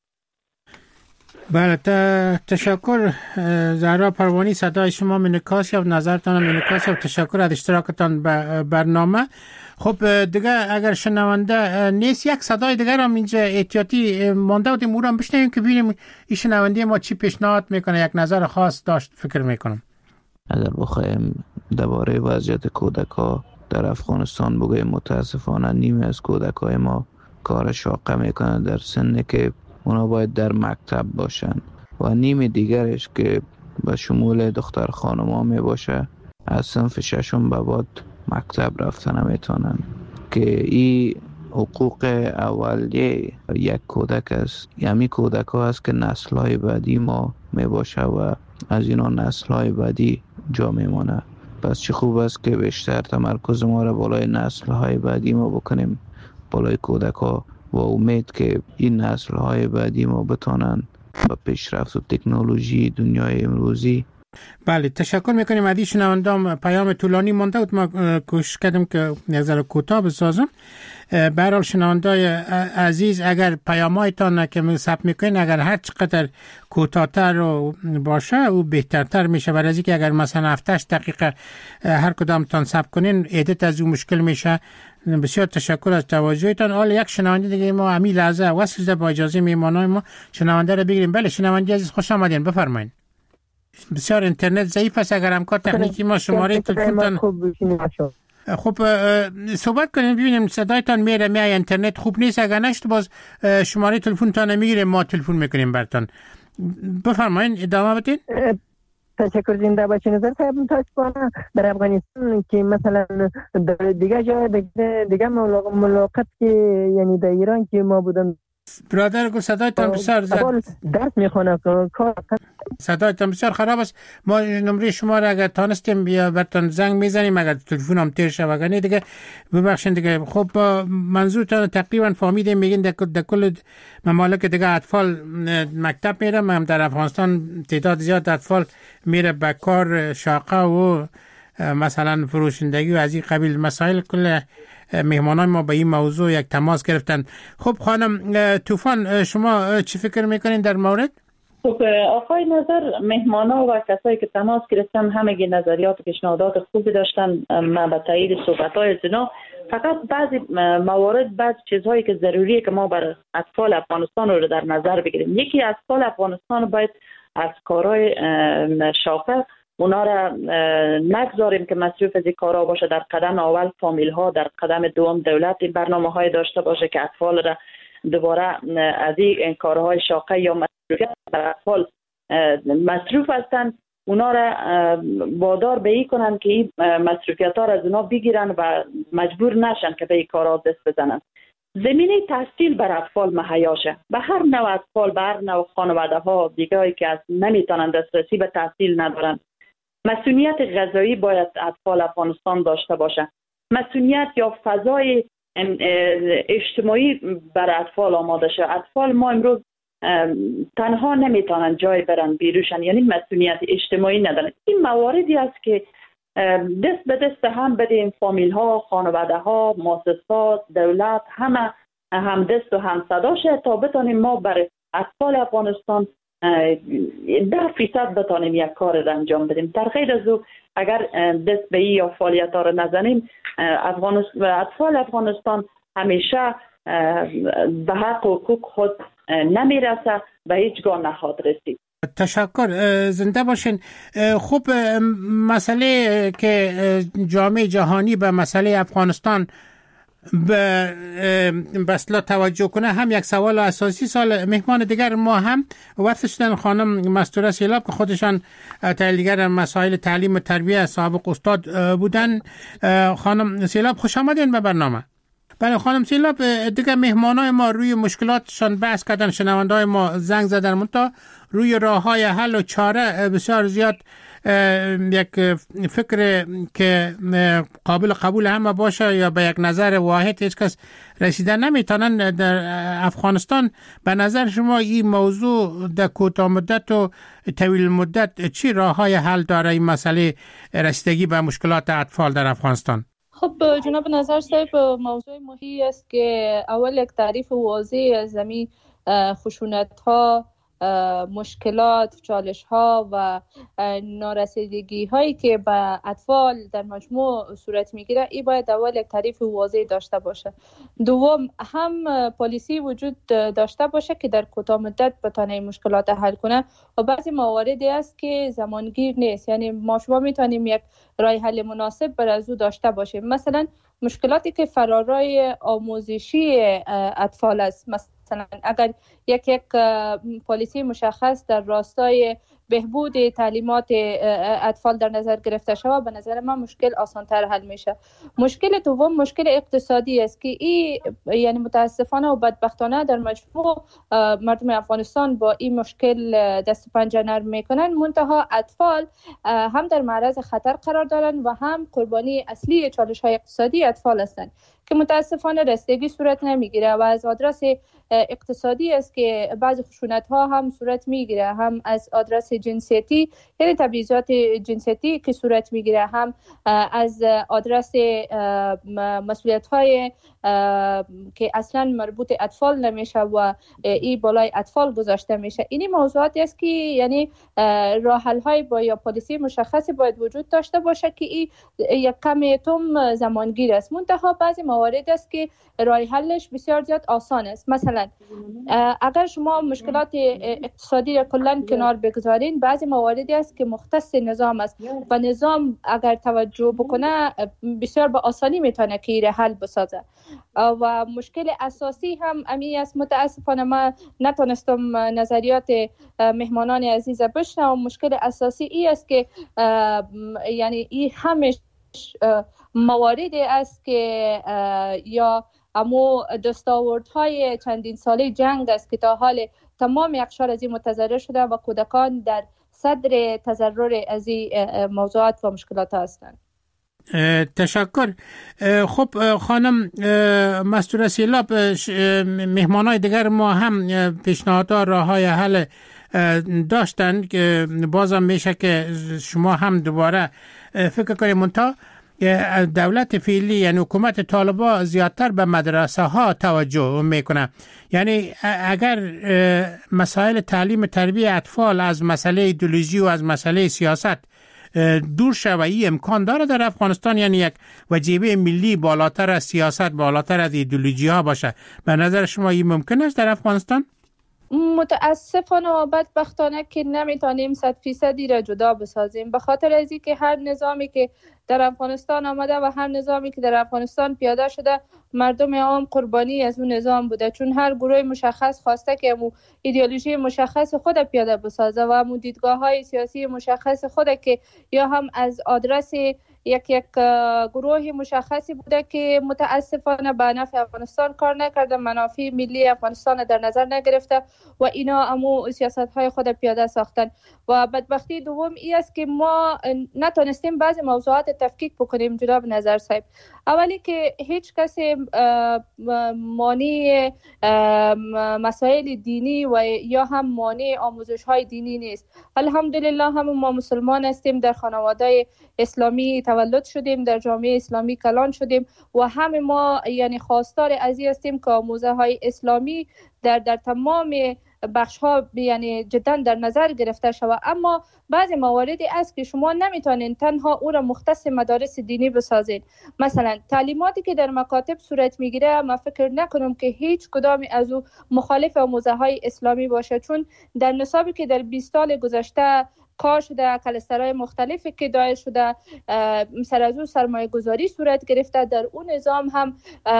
بله تشکر زهرا پروانی. صدای شما منعکاس و نظرتان منعکاس و تشکر از اشتراکتان به برنامه. خب دیگه اگر شنونده نیست یک صدای دیگه هم اینجا احتیاطی مانده بودیم او را بشنویم که ببینیم این شنونده ما چی پیشنهاد میکنه، یک نظر خاص داشت فکر میکنم. اگر بخوایم درباره وضعیت کودک‌ها در افغانستان بگویم متاسفانه نیمی از کودک‌های ما کار شاقه میکنن در سنی که اونا باید در مکتب باشن و نیم دیگرش که به شمول دختر خانم‌ها می باشه از صنف ششم به بعد مکتب رفتن نمیتونن که این حقوق اولیه یک کودک است. یعنی کودک ها است که نسل های بعدی ما می باشه و از اینا نسل های بعدی جا میمونه. پس چه خوب است که بیشتر تمرکز ما را بالای نسل های بعدی ما بکنیم، بالای کودک ها، و امید که این نسل های بعدی ما بتونن با پیشرفت و تکنولوژی دنیای امروزی. بله تشکر میکنیم. عزیز شنوندام پیام طولانی مونده بود، ما کوشش کردیم که یک ذره کوتاه بسازم. به هر حال شنوندای عزیز اگر پیامایتان که ثبت میکنین اگر هر چقدر کوتاه‌تر باشه او بهترتر میشه، برای اینکه اگر مثلا هفت هشت دقیقه هر کدامتان ثبت کنین ادیت از اون مشکل میشه. بسیار تشکر از توجهتان. حالا یک شنونده دیگه ما همین لحظه وصل شده، با اجازه میهمانای ما شنونده رو بگیریم. بله شنونده عزیز خوش آمدین، بفرمایید. بسیار اینترنت ضعیف است، اگر امکان تکنیکی ما شماره تلفنتان خب صحبت کنیم ببینیم صدایتان میره میاد. اینترنت خوب نیست، اگر نشد باز شماره تلفنتان میگیریم ما تلفن میکنیم براتون. بفرمایید ادامه بدین. تشکر. زنده باشین. نظر صاحب متاسفانه در افغانستان که مثلا دیگه جا دیگه, دیگه ملاقات که یعنی در ایران که ما بودن برادر گو صدایتان بسیار زد درس میخونه کار صدایتان بسیار خراب است. ما نمره شما را اگر تانستیم بیا براتون زنگ میزنیم اگر تلفن هم تیر شه، اگر نه دیگه ببخشید دیگه. خب منظورتان تقریبا فهمیدیم. میگین در کل ممالک دیگه اطفال مکتب میره، هم در افغانستان تعداد زیاد اطفال میره به کار شاقه و مثلا فروشندگی و از این قبیل مسائل. کل مهمانان ما به این موضوع یک تماس گرفتن. خب خانم طوفان شما چی فکر میکنین در مورد؟ خب آقای نظر مهمانا و کسایی که تماس گرفتن همگی نظریات و پیشنهادات خوبی داشتن. من به تایید صحبت‌های از اینا فقط بعضی موارد بعضی چیزهایی که ضروریه که ما بر اطفال افغانستان رو در نظر بگیریم. یکی اطفال افغانستان باید از کارهای شاقه اونا را نگذاریم که مصروف از این کارا باشه. در قدم اول فامیل ها، در قدم دوم دولت برنامه های داشته باشه که اطفال را دوباره از این کارهای شاقه یا مصروفیت در اطفال مصروف هستند، اونا را وادار به این کنن که این مصروفیت ها را از اونا بگیرن و مجبور نشن که به این کارها دست بزنن. زمینه تحصیل بر اطفال مهیا شه. به هر نوع اطفال، به هر نوع خانواده ها دیگه که از نمیتونن دسترسی به تحصیل ندارن، مسئولیت غذایی باید اطفال افغانستان داشته باشه. مسئولیت یا فضای اجتماعی بر اطفال آماده شه. اطفال ما امروز تنها نمیتونن جای برن بیروشن، یعنی مسئولیت اجتماعی ندارن. این مواردی است که دست به دست هم بدیم، فامیل ها، خانواده ها، مؤسسات، دولت، همه هم دست و هم صدا شه تا بتانیم ما برای اطفال افغانستان ده فیصد بتانیم یک کار را انجام بدیم. در غیر از او اگر دست به این یا فعالیت ها را نزنیم، اطفال افغانستان همیشه به حق و حقوق خود نمیرسه و هیچگاه نخواهد رسید. تشکر، زنده باشین. خوب، مسئله که جامعه جهانی به مسئله افغانستان به بسلا توجه کنه هم یک سوال اساسی. سال مهمان دیگر ما هم وقت شدن خانم مستوره سیلاب که خودشان تحلیلگر مسائل تعلیم و تربیه سابق استاد بودن. خانم سیلاب خوش آمدین به برنامه. بله خانم سیلاب، دیگه مهمانای ما روی مشکلاتشان بحث کردن، شنوندای ما زنگ زدن، منتها روی راههای حل و چاره بسیار زیاد یک فکر که قابل قبول همه باشه یا به یک نظر واحد هیچ کس رسیدن نمیتونن. در افغانستان به نظر شما این موضوع در کوتاه مدت و طویل مدت چی راههای حل داره این مسئله رسیدگی به مشکلات اطفال در افغانستان؟ خب جناب نظر صاحب، موضوع مهمی است که اول یک تعریف واضح از زمین خشونت ها، مشکلات، چالش ها و نارسیدگی هایی که به اطفال در مجموع صورت میگیره، این باید اول یک تعریف واضح داشته باشه. دوم، هم پالیسی وجود داشته باشه که در کوتاه مدت بتونه این مشکلات حل کنه و بعضی مواردی است که زمانگیر نیست، یعنی ما شما میتونیم یک راه حل مناسب بر از او داشته باشیم. مثلا مشکلاتی که فرارای آموزشی اطفال است، مثلا اگر یک یک پالیسی مشخص در راستای بهبود تعلیمات اطفال در نظر گرفته شود، به نظر من مشکل آسان‌تر حل میشه. مشکل دوم مشکل اقتصادی است که این یعنی متاسفانه و بدبختانه در مجموع مردم افغانستان با این مشکل دست و پنجه نرم میکنن، منتها اطفال هم در معرض خطر قرار دارن و هم قربانی اصلی چالش های اقتصادی اطفال هستند که متاسفانه رسیدگی صورت نمیگیره و از آدرس اقتصادی است که بعضی خشونت ها هم صورت میگیره، هم از آدرس جنسیتی یعنی تبعیضات جنسیتی که صورت میگیره، هم از آدرس مسئولیت های که اصلا مربوط اطفال نمیشه و این بالای اطفال گذاشته میشه. اینی موضوعاتی است که یعنی راه حل های با یا پالیسی مشخصی باید وجود داشته باشه که این یک کمی تم زمانگیر است، منتها بعضی موارد است که راه حلش بسیار زیاد آسان است. مثلا اگر شما مشکلات اقتصادی را کلا کنار بگذارین، بعضی مواردی است که مختص نظام است و نظام اگر توجه بکنه بسیار به آسانی میتونه که این حل بسازه. و مشکل اساسی هم امی است، متاسفانه من نتونستم نظریات مهمانان عزیز بشنوم. مشکل اساسی ای است که یعنی این همش مواردی است که یا اما دستاوردهای چندین ساله جنگ است که تا حال تمام اقشار از این متضرر شده و کودکان در صدر تضرر از این موضوعات و مشکلات هستند. تشکر. خب خانم مستوره سیلاب، مهمانای دیگر ما هم پیشنهادها راههای حل داشتن که بازم میشه که شما هم دوباره فکر کنید. منتها دولت فعلی یعنی حکومت طالبان زیادتر به مدرسه ها توجه میکنه، یعنی اگر مسائل تعلیم تربیه اطفال از مسئله ایدئولوژی و از مسئله سیاست دور شود، این امکان داره در افغانستان، یعنی یک وجیبه ملی بالاتر از سیاست، بالاتر از ایدئولوژی ها باشه. به نظر شما این ممکن است در افغانستان؟ متاسفانه و بدبختانه که نمیتونیم صد فیصدی را جدا بسازیم، به خاطر از اینکه هر نظامی که در افغانستان آمده و هر نظامی که در افغانستان پیاده شده مردم عام قربانی از اون نظام بوده، چون هر گروه مشخص خواسته که مو ایدئولوژی مشخص خود پیاده بسازه و مو دیدگاه‌های سیاسی مشخص خود که یا هم از آدرس یک یک گروه مشخصی بوده که متاسفانه به نفع افغانستان کار نکرده، منافع ملی افغانستان در نظر نگرفته و اینا امو سیاست‌های خود پیاده ساختن. و بدبختی دوم ای است که ما نتونستیم بعضی موضوعات تفکیک بکنیم. جناب نظر صاحب، اولی که هیچ کسی مانع مسائل دینی و یا هم مانع آموزش‌های دینی نیست. الحمدلله هم ما مسلمان هستیم، در خانواده اسلامی تولد شدیم، در جامعه اسلامی کلان شدیم و همه ما یعنی خواستار از این هستیم که آموزه‌های اسلامی در در تمام بخش ها یعنی جدا در نظر گرفته شود. اما بعضی مواردی است که شما نمیتونین تنها او را مختص مدارس دینی بسازید. مثلا تعلیماتی که در مکاتب صورت میگیره ما فکر نکنم که هیچ کدام از او مخالف آموزه های اسلامی باشه، چون در نصابی که در بیست سال گذشته کار شده، کلسترهای مختلفی که دایر شده، سر از او سرمایه گذاری صورت گرفته، در اون نظام هم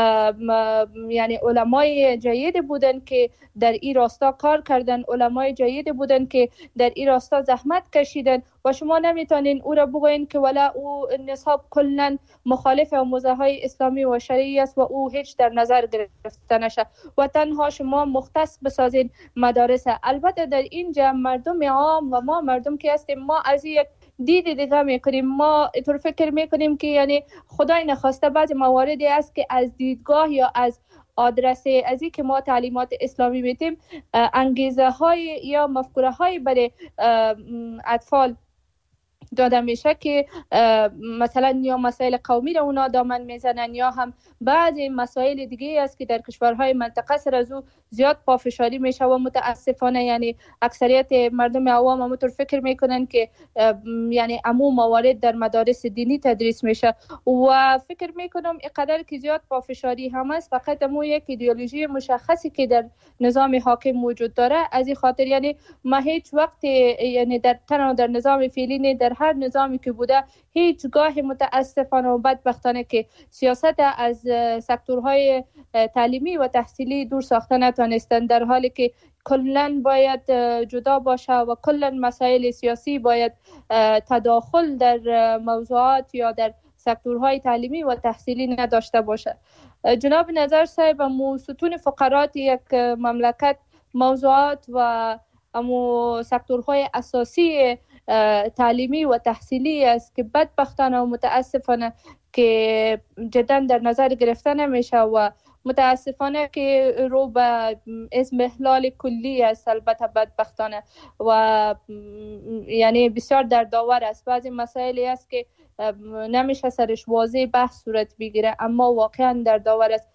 یعنی علمای جید بودن که در این راستا کار کردن، علمای جید بودن که در این راستا زحمت کشیدن و شما نمیتونین او را بگوین که ولا او نصاب کلن مخالف آموزه های اسلامی و شرعی است و او هیچ در نظر گرفته نشه و تنها شما مختص بسازین مدارس. البته در اینجا مردم عام و ما مردم که هستیم ما از یک دید دیگه میکنیم، ما اینطور فکر میکنیم که یعنی خدای نخواسته بعضی مواردی است که از دیدگاه یا از آدرسه از این که ما تعلیمات اسلامی میتیم انگیزه های یا مفکوره های برای اطفال داده میشه که مثلا یا مسائل قومی را اونا دامن میزنن یا هم بعضی مسائل دیگه است که در کشورهای منطقه سر از او زیاد پافشاری میشه و متاسفانه یعنی اکثریت مردم عوام همونطور فکر میکنن که یعنی عموم موارد در مدارس دینی تدریس میشه و فکر میکنم اینقدر که زیاد پافشاری هم است فقط امو یک ایدئولوژی مشخصی که در نظام حاکم موجود داره. از این خاطر یعنی ما هیچ وقت یعنی در تنها در نظام فعلی در هر نظامی که بوده هیچگاه متاسفانه و بدبختانه که سیاست از سکتورهای تعلیمی و تحصیلی دور ساخته نتونستن، در حالی که کلن باید جدا باشه و کلن مسائل سیاسی باید تداخل در موضوعات یا در سکتورهای تعلیمی و تحصیلی نداشته باشه. جناب نظر صاحب، امو ستون فقرات یک مملکت موضوعات و امو سکتورهای اساسی تعلیمی و تحصیلی است که بدبختانه و متاسفانه که جدا در نظر گرفته نمیشه و متاسفانه که رو به اضمحلال کلی است. البته بدبختانه و یعنی بسیار در داور است. بعضی مسائلی است که نمیشه سرش واضح بحث صورت بگیره اما واقعا در داور است.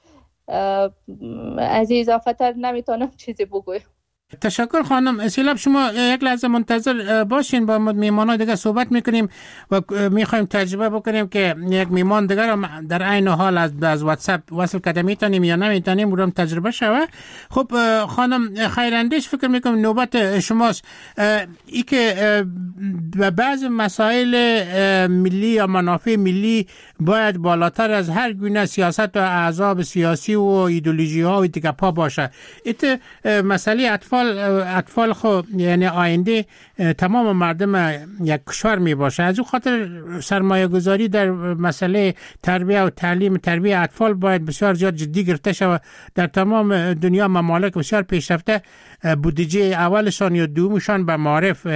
از اضافه تر نمیتونم چیزی بگویم. تشکر خانم. اصیلاب شما یک لحظه منتظر باشین، با میمانان دیگه صحبت میکنیم و میخوایم تجربه بکنیم که یک میمان دیگه را در عین حال از از واتساپ وصل کده میتونیم یا نمیتونیم اونم تجربه شوه. خب خانم خیراندیش، فکر میکنم نوبت شماست. ای که به بعض مسائل ملی یا منافع ملی باید بالاتر از هر گونه سیاست و احزاب سیاسی و ایدئولوژی ها و دیگه پا باشه. ایت مسئله اطفال اطفال خو یعنی آینده تمام مردم یک کشور می باشه. از اون خاطر سرمایه گذاری در مسئله تربیه و تعلیم تربیه اطفال باید بسیار زیاد جدی گرفته شود. در تمام دنیا ممالک بسیار پیشرفته بودجه اولشان یا دومشان به معارف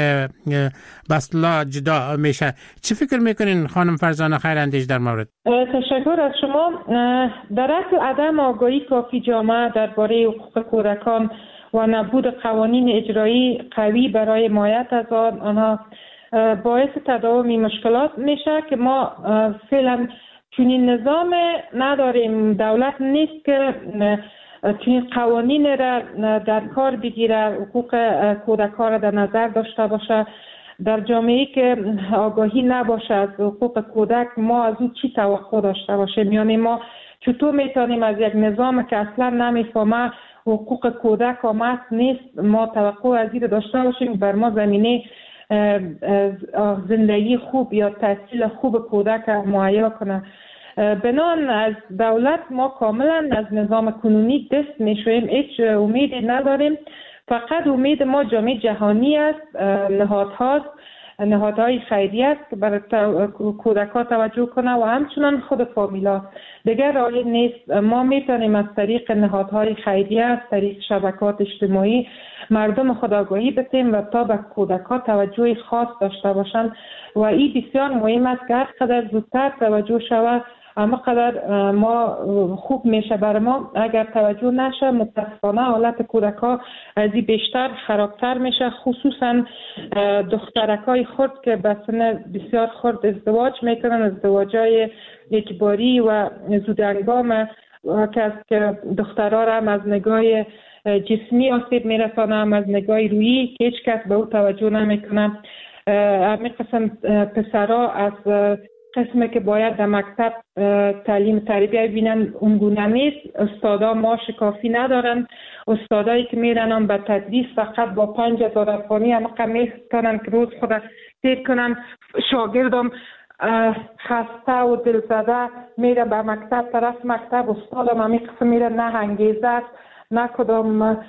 بسلا جدا میشه. چه فکر میکنین خانم فرزانه خیراندیش در مورد؟ تشکر از شما. در اصل عدم آگاهی کافی جامعه درباره حقوق کودکان و نبود قوانین اجرایی قوی برای حمایت از آنها باعث تداوم مشکلات میشه که ما فعلا چنین نظام نداریم. دولت نیست که چنین قوانین را در کار بگیره، حقوق کودکان را در نظر داشته باشه. در جامعه‌ای که آگاهی نباشه از حقوق کودک ما از او چی توقع داشته باشیم؟ یعنی ما چطور میتونیم از یک نظام که اصلا نمیفهمه حقوق کودک آمد نیست. ما توقع از این داشته باشیم بر ما زمینه زندگی خوب یا تحصیل خوب کودک مهیا کنه. بنان از دولت ما کاملا از نظام کنونی دست میشویم، هیچ امیدی نداریم. فقط امید ما جامعه جهانی است، نهادهاست، نهادهای خیریه است که برای کودکان توجه کنه و همچنان خود فامیلا. دیگر راهی نیست. ما میتونیم از طریق نهادهای خیریه، از طریق شبکات اجتماعی مردم خود آگاهی بدیم و تا به کودکان توجه خاص داشته باشند و این بسیار مهم است که هر قدر زودتر توجه شود اما قدر ما خوب میشه برای ما. اگر توجه نشه متاسفانه حالت کودکان از این بیشتر خرابتر میشه، خصوصا دخترکای خرد که به سن بسیار خرد ازدواج میکنن، ازدواجای اجباری و زودهنگام که دخترها را هم از نگاه جسمی آسیب میرسانه، هم از نگاه روحی که هیچ کس به او توجه نمیکنه. همین قسم پسرها از قسمی که باید در مکتب تعلیم تربیت ببینن اونگونه نیست. استادا معاش کافی ندارن. استادایی که میرن هم به تدریس فقط با پنج هزار افغانی هم میتونن که روز خود تیر کنن. شاگردم خسته و دلزده میره به مکتب، طرف مکتب استادم همین قسم میره نه انگیزه است، نه کدام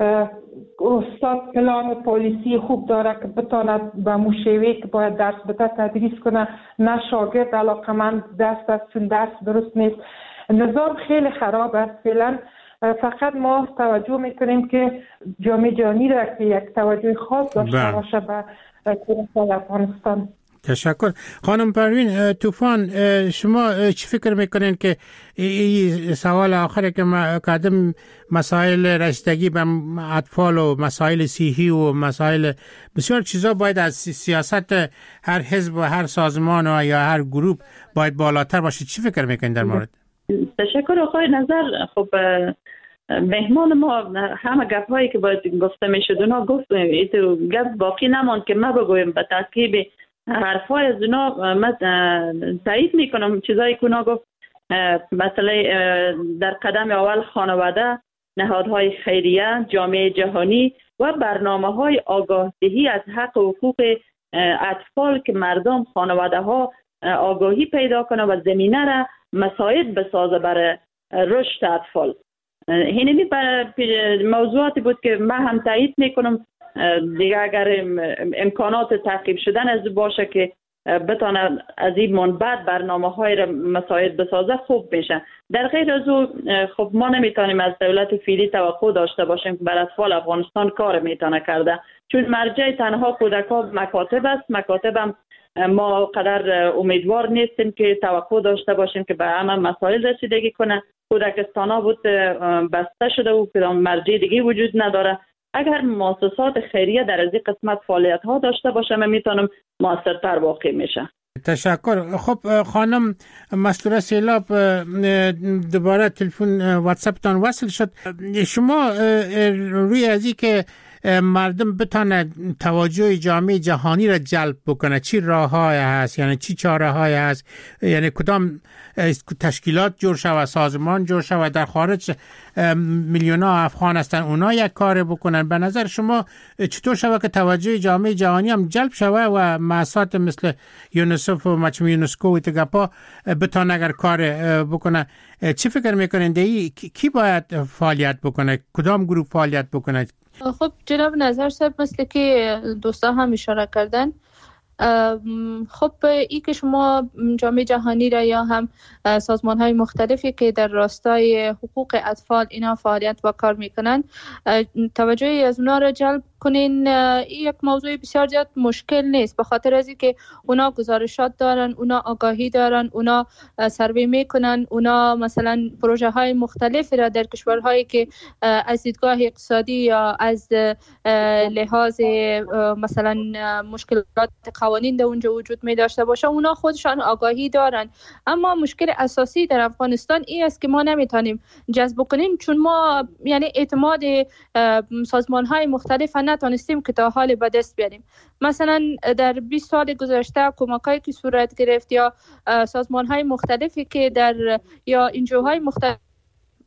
استاد پلان پالیسی خوب داره که بتاند به مشوی که باید درس بده تدریس کنه، نه شاگرد علاقمند دست است چون درس درست نیست. نظام خیلی خراب است فعلا. فقط ما توجه میکنیم که جامعه جهانی را که یک توجه خاص داشته باشه به کودکان افغانستان. تشکر. خانم پروین طوفان، شما چی فکر میکنین که این سوال آخره که کردم، مسائل رسیدگی به اطفال و مسائل صحی و مسائل بسیار چیزا باید از سیاست هر حزب و هر سازمان و یا هر گروه باید بالاتر باشه. چی فکر میکنین در مورد؟ تشکر آقای نظر. خب مهمان ما همه گپ هایی که باید گفته میشد اونا گفت، ایتو گپ باقی نماند که ما بگویم. به ترکیب حرفای از اونا من تایید میکنم چیزایی که اونا گفت. مثلا در قدم اول خانواده، نهادهای خیریه، جامعه جهانی و برنامه های آگاه دهی از حق و حقوق اطفال که مردم خانواده ها آگاهی پیدا کنه و زمینه را مساعد بسازه برای رشد اطفال. اینمی موضوعاتی بود که من هم تایید میکنم. دیگه اگر امکانات تعقیب شدن از باشه که بتونه از این منبع برنامه های را مساعد بسازه خوب میشه. در غیر از او خب ما نمیتونیم از دولت فعلی توقع داشته باشیم که بر اطفال افغانستان کار میتونه کرده، چون مرجع تنها کودکان مکاتب است. مکاتب هم ما قدر امیدوار نیستیم که توقع داشته باشیم که به همه مسائل رسیدگی کنه. کودکستان ها بود بسته شده و کدام مرجع دیگه وجود نداره. اگر مؤسسات خیریه در از این قسمت فعالیت ها داشته باشه من میتونم موثرتر واقع میشه. تشکر. خب خانم مسطوره سیلاب، دوباره تلفن واتساپتان وصل شد. شما روی ازی که مردم بتونه توجه جامعه جهانی را جلب بکنه چی راه‌های هست، یعنی چی چاره‌های هست، یعنی کدام تشکیلات جور شود، سازمان جور شود در خارج میلیون‌ها افغان هستن اونا یک کار بکنن؟ به نظر شما چطور شود که توجه جامعه جهانی هم جلب شود و مؤسسات مثل یونیسف و مجموعه یونسکو و تگپا بتونه اگر کار بکنه؟ چی فکر میکنین دی کی باید فعالیت بکنه، کدام گروه فعالیت بکنه؟ خب جناب نظر صاحب مثل که دوستا هم اشاره کردن، خب ای که شما جامعه جهانی را یا هم سازمان های مختلفی که در راستای حقوق اطفال اینا فعالیت و کار میکنن توجه از اونا را جلب کنین، یک موضوع بسیار زیاد مشکل نیست، به خاطر از اینکه اونا گزارشات دارن، اونا آگاهی دارن، اونا سروی میکنن، اونا مثلا پروژه های مختلفی را در کشورهایی که از دیدگاه اقتصادی یا از لحاظ مثلا مشکلات قوانین در اونجا وجود می داشته باشه اونا خودشان آگاهی دارن. اما مشکل اساسی در افغانستان این است که ما نمیتونیم جذب کنیم، چون ما یعنی اعتماد سازمان های مختلف نتونستیم که تا حال به دست بیاریم. مثلا در بیست سال گذشته کمکایی که صورت گرفت یا سازمان های مختلفی که در یا انجوهای مختلف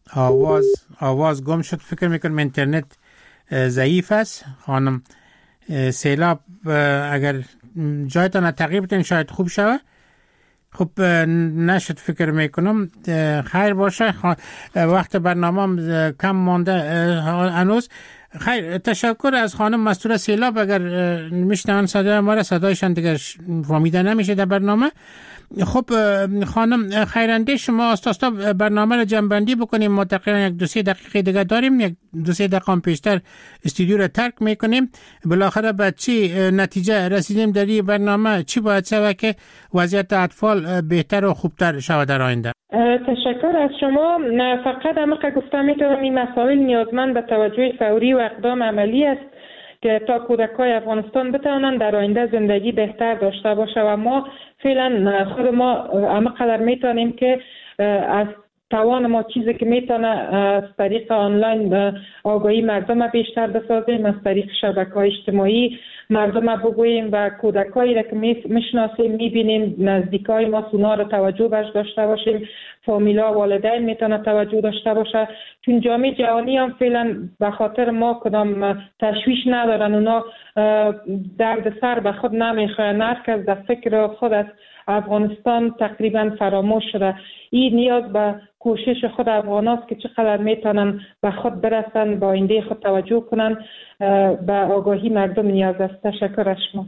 آواز آواز گم شد. فکر میکنم اینترنت ضعیف است. خانم سیلاب اگر جایتان تغییر بدین شاید خوب شوه. خب نشد فکر میکنم. خیر باشه، وقت برنامه کم مانده هنوز. خیر، تشکر از خانم مستوره سیلاب. اگر میشنون صدای ما را، صدایشان دیگر فهمیده نمیشه در برنامه. خب خانم خیرنده، شما استاستا برنامه را جنبندی بکنیم. ما تقریبا یک دو سه دقیقه دیگه داریم، یک دو سه دقیقه پیشتر استودیو را ترک میکنیم. بالاخره به چی نتیجه رسیدیم در این برنامه؟ چی باید شود که وضعیت اطفال بهتر و خوبتر شود در آینده؟ تشکر از شما. فقط همه گفتم میتونم این مسائل نیازمند به توجه فوری و اقدام عملی است که تا کودکای افغانستان بتوانند در آینده زندگی بهتر داشته باشه و ما فعلا خود ما همه قدر میتونیم که از توان ما چیزی که میتونه از طریق آنلاین آگاهی مردم بیشتر بسازیم، از طریق شبکه‌های اجتماعی مردم بگوییم و کودکایی را که میشناسیم میبینیم نزدیکای ما سونا رو توجه بهش داشته باشیم، فامیلا والدین میتونه توجه داشته باشه، چون جامعه جهانی هم فعلا به خاطر ما کدام تشویش ندارن، اونا درد سر به خود نمیخوان، هر کس در فکر خود از افغانستان تقریبا فراموش شده. این نیاز به کوشش خود افغاناست که چقدر میتونن به خود برسن، با آینده خود توجه کنن. به آگاهی مردم نیاز است. تشکر از شما.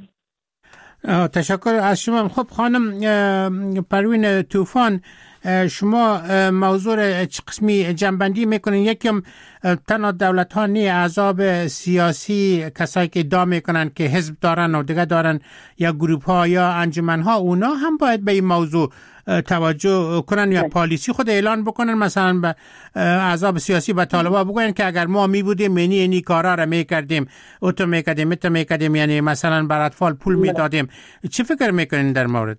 تشکر از شما. خب خانم پروین طوفان، شما موضوع چه قسمی جنبندی میکنین؟ یکم تنها دولت ها نی، احزاب سیاسی، کسایی که ادعا میکنن که حزب دارن و دیگه دارن یا گروپ ها یا انجمن ها، اونا هم باید به این موضوع توجه کنن یا پالیسی خود اعلان بکنن. مثلا به احزاب سیاسی به طالبا بگوین که اگر ما می بودیم منی اینی کارا را میکردیم، اوتو میکردیم، متو میکردیم، یعنی مثلا بر اطفال پول میدادیم. چی فکر میکنین در مورد؟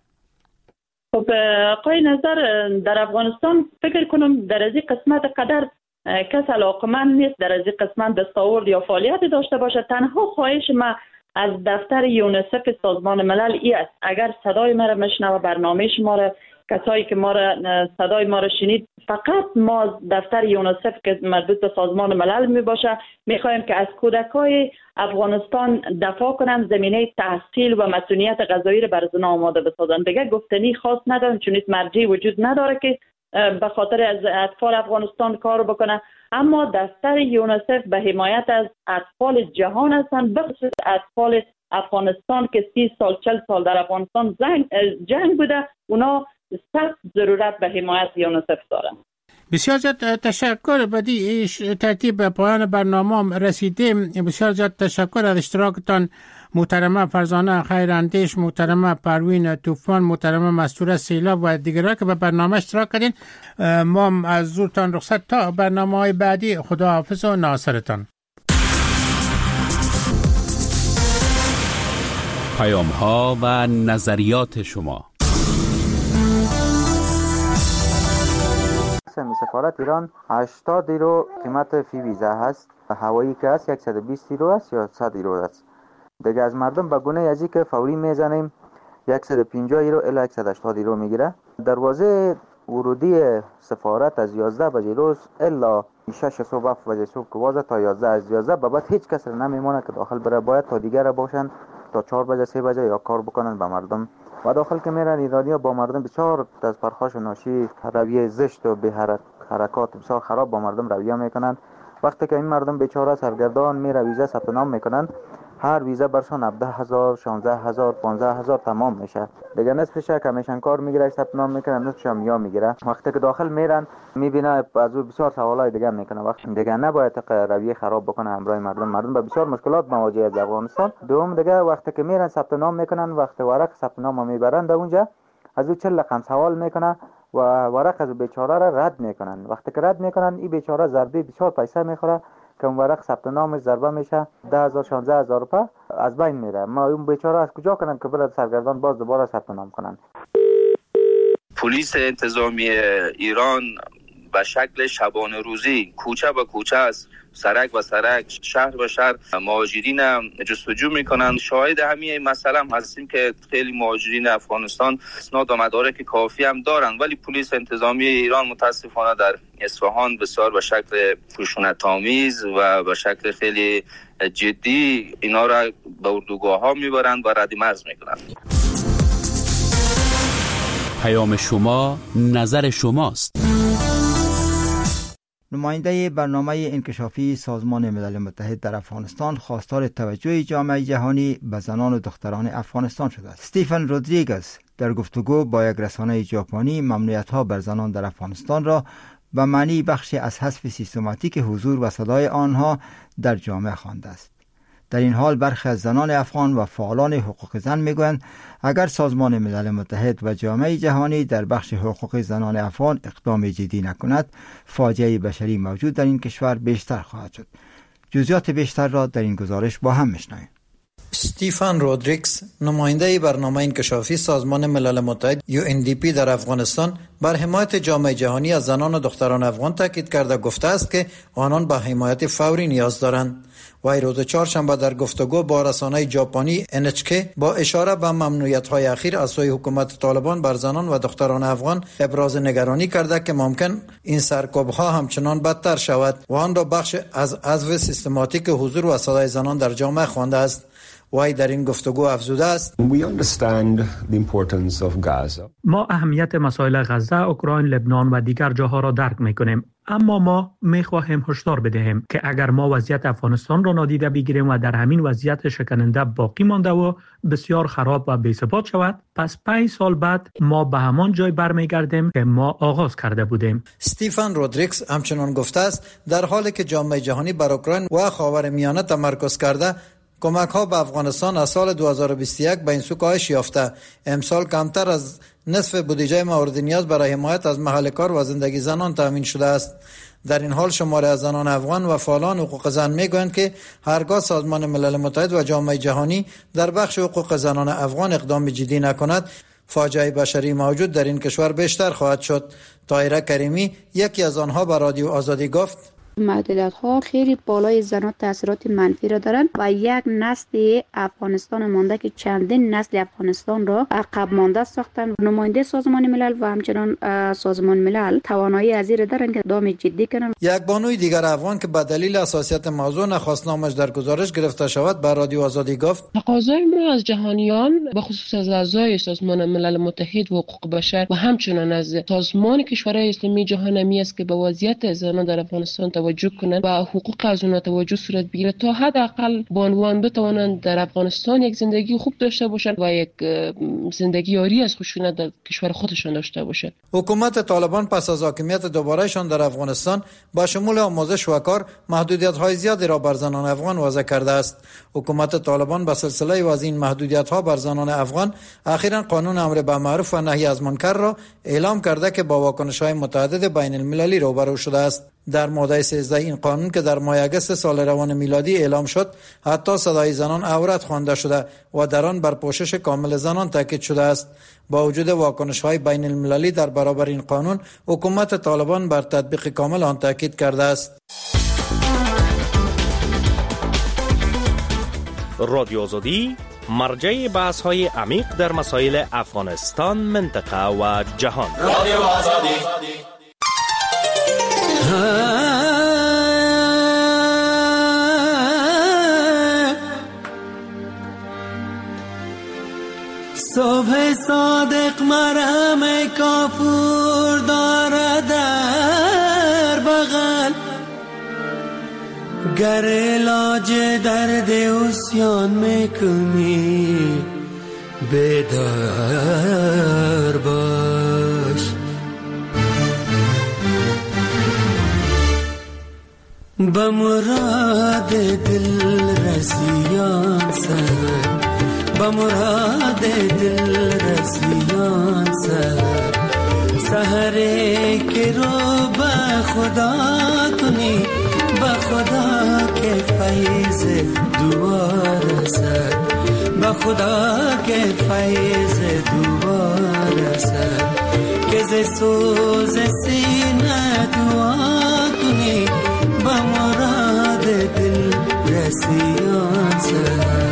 خب آقای نظر، در افغانستان فکر کنم در از این قسمت قدر کس علاقمند نیست در از این قسمت دستاورد یا فعالیت داشته باشه. تنها خواهش ما از دفتر یونیسف سازمان ملل ای است، اگر صدای ما را میشنوه، برنامه شما را، کسایی که ما را صدای ما را شنید، فقط ما دفتر یونیسف که مربوط به سازمان ملل می باشه میخوایم که از کودکای افغانستان دفاع کنن، زمینه تحصیل و مسئولیت غذایی را بر زنا آماده بسازن. دیگه گفتنی خاص ندارن، چون مرجع وجود نداره که به خاطر از اطفال افغانستان کار بکنه. اما دفتر یونیسف به حمایت از اطفال جهان هستند، به خصوص اطفال افغانستان که سی سال چل سال در افغانستان جنگ بوده، اونا سخت ضرورت به حمایت یونیسف دارن. بسیار زیاد تشکر. بدی ترتیب به پایان برنامه رسیدیم. بسیار زیاد تشکر از اشتراکتان محترمه فرزانه خیراندیش، محترمه پروین طوفان، محترمه مستوره سیلاب و دیگران که به برنامه اشتراک کردین. ما از زورتان رخصت تا برنامه های بعدی. خدا حافظ و ناصرتان. پیام ها و نظریات شما. سفارت ایران هشتاد یورو قیمت فی ویزا هست، هوایی که هست صد و بیست یورو است یا صد یورو است. دیگه از مردم به گونه ازی که فوری میزنیم صد و پنجاه یورو الی صد و هشتاد یورو میگیره. دروازه ورودی سفارت از یازده بجه روز الا شش صبح هفت بجه صبح که وازه تا یازده، از یازده به بعد هیچ کس نمیمونه که داخل بره، باید تا دیگه باشن تا چهار بجه سه بجه یا کار بکنن به مردم. و داخل که میرن ایرانیا با مردم بسیار از پرخاش و ناشی رویه زشت و به حرکات بسیار خراب با مردم رویه میکنن. وقتی که این مردم بیچاره سرگردان میره ویزا ثبت نام میکنن، هر ویزا برشان هفده هزار، شانزده هزار، پانزده هزار تمام میشه. دیگه نصفش کمیشن کار میگیره، ثبت نام میکنه، نصفش هم یا میگیره. وقتی که داخل میرن میبینه از او بسیار سوالای دیگه میکنه. وقتی دیگه نباید رویه خراب بکنه همراه مردم. مردم به بسیار مشکلات مواجه از افغانستان. دوم دیگه وقتی که میرن ثبت نام میکنن، وقتی ورق ثبت نام میبرن در اونجا از او چهل رقم سوال میکنه و ورق از بیچاره را رد میکنن. وقتی که رد میکنن این بیچاره ضربه بسیار پیسه میخوره که اون ورق ثبت نامش ضربه میشه ده هزار شانزده هزار روپیه از بین میره. ما اون بیچاره از کجا کنن که برای سرگردان باز دوباره ثبت نام کنن؟ پلیس انتظامی ایران به شکل شبانه روزی کوچه به کوچه است، سرک به سرک، شهر به شهر مهاجرین جستجو میکنند. شاهد همین مسئله هم هستیم که خیلی مهاجرین افغانستان اسناد و مدارک کافی هم دارند، ولی پلیس انتظامی ایران متاسفانه در اصفهان بسیار به شکل خشونت‌آمیز و به شکل خیلی جدی اینا را به اردوگاه ها میبرند و رد مرز میکنند. پیام شما، نظر شماست. نماینده برنامه انکشافی سازمان ملل متحد در افغانستان خواستار توجه جامعه جهانی به زنان و دختران افغانستان شده است. استیفن رودریگز در گفتگو با یک رسانه ژاپنی ممنوعیت‌ها بر زنان در افغانستان را به معنی بخشی از حذف سیستماتیک حضور و صدای آنها در جامعه خوانده است. در این حال برخی از زنان افغان و فعالان حقوق زن میگویند اگر سازمان ملل متحد و جامعه جهانی در بخش حقوق زنان افغان اقدام جدی نکند، فاجعه بشری موجود در این کشور بیشتر خواهد شد. جزئیات بیشتر را در این گزارش با هم میشنویم. استیفن رودریگز، نماینده برنامه انکشافی سازمان ملل متحد یو ان دی پی در افغانستان، بر حمایت جامعه جهانی از زنان و دختران افغان تاکید کرده گفته است که آنان به حمایت فوری نیاز دارند. وی روز چهارشنبه در گفتگو با رسانه ژاپنی ان اچ کی با اشاره به ممنوعیت‌های اخیر از سوی حکومت طالبان بر زنان و دختران افغان ابراز نگرانی کرده که ممکن این سرکوب‌ها همچنان بدتر شود و آن را بخش از حذف سیستماتیک حضور و صدای زنان در جامعه خوانده است. وی در این گفتگو افزوده است: ما اهمیت مسائل غزه، اوکراین، لبنان و دیگر جاها را درک می‌کنیم، اما ما می‌خواهیم هشدار بدهیم که اگر ما وضعیت افغانستان را نادیده بگیریم و در همین وضعیت شکننده باقی مانده و بسیار خراب و بی‌ثبات شود، پس پنج سال بعد ما به همان جای برمیگردیم که ما آغاز کرده بودیم. استیفن رودریگز همچنان گفته است در حالی که جامعه جهانی بر اوکراین و خاورمیانه تمرکز کرده، کمک ها به افغانستان از سال دو هزار و بیست و یک به این سو کاهش یافته. امسال کمتر از نصف بودجه مورد نیاز برای حمایت از محل کار و زندگی زنان تامین شده است. در این حال شماره از زنان افغان و فعالان حقوق زن میگویند که هرگاه سازمان ملل متحد و جامعه جهانی در بخش حقوق زنان افغان اقدام جدی نکند، فاجعه بشری موجود در این کشور بیشتر خواهد شد. طاهره کریمی، یکی از آنها، به رادیو آزادی گفت: محدودیت ها خیلی بالای زنان تاثیرات منفی را دارند و یک نسل افغانستان مانده که چندین نسل افغانستان را عقب مانده ساختند. نماینده سازمان ملل و همچنان سازمان ملل توانایی از این دارند که اقدام جدی کنند. یک بانوی دیگر افغان که به دلیل حساسیت موضوع نخواست نامش در گزارش گرفته شود، به رادیو آزادی گفت: تقاضای ما از جهانیان به خصوص از اعضای سازمان ملل متحد و حقوق بشر و همچنان از سازمان کشورهای اسلامی جهانی است که به وضعیت زنان در افغانستان توجه کنند و حقوق از اونها توجه صورت بگیرد تا حداقل بانوان بتوانند در افغانستان یک زندگی خوب داشته باشند و یک زندگی آری از خشونت در کشور خودشان داشته باشند. حکومت طالبان پس از حاکمیت دوبارهشان در افغانستان با شمول آموزش و کار محدودیت‌های زیادی را بر زنان افغان وضع کرده است. حکومت طالبان به سلسله از این محدودیت‌ها بر زنان افغان اخیراً قانون امر بالمعروف و نهی از منکر را اعلام کرده که با واکنش‌های متعدد بین المللی روبرو شده است. در ماده سیزده این قانون که در ماه اگست سال روان میلادی اعلام شد، حتی صدای زنان عورت خوانده شده و در آن بر پوشش کامل زنان تاکید شده است. با وجود واکنش‌های بین المللی در برابر این قانون، حکومت طالبان بر تطبیق کامل آن تاکید کرده است. رادیو آزادی، مرجع بحث‌های عمیق در مسائل افغانستان، منطقه و جهان. رادیو آزادی. صبح صادق مرهم کافور داره در بغل، گر علاج درد عصیان میکنی بیدار باش. به مراد دل رسیان سر، به مراد دل رسیان سر، سحره که رو به خدا کنی، به خدا که فیض دوار سر، به خدا که فیض دوار سر، که ز سوز سینه دعا کنی به مراد دل رسیان سر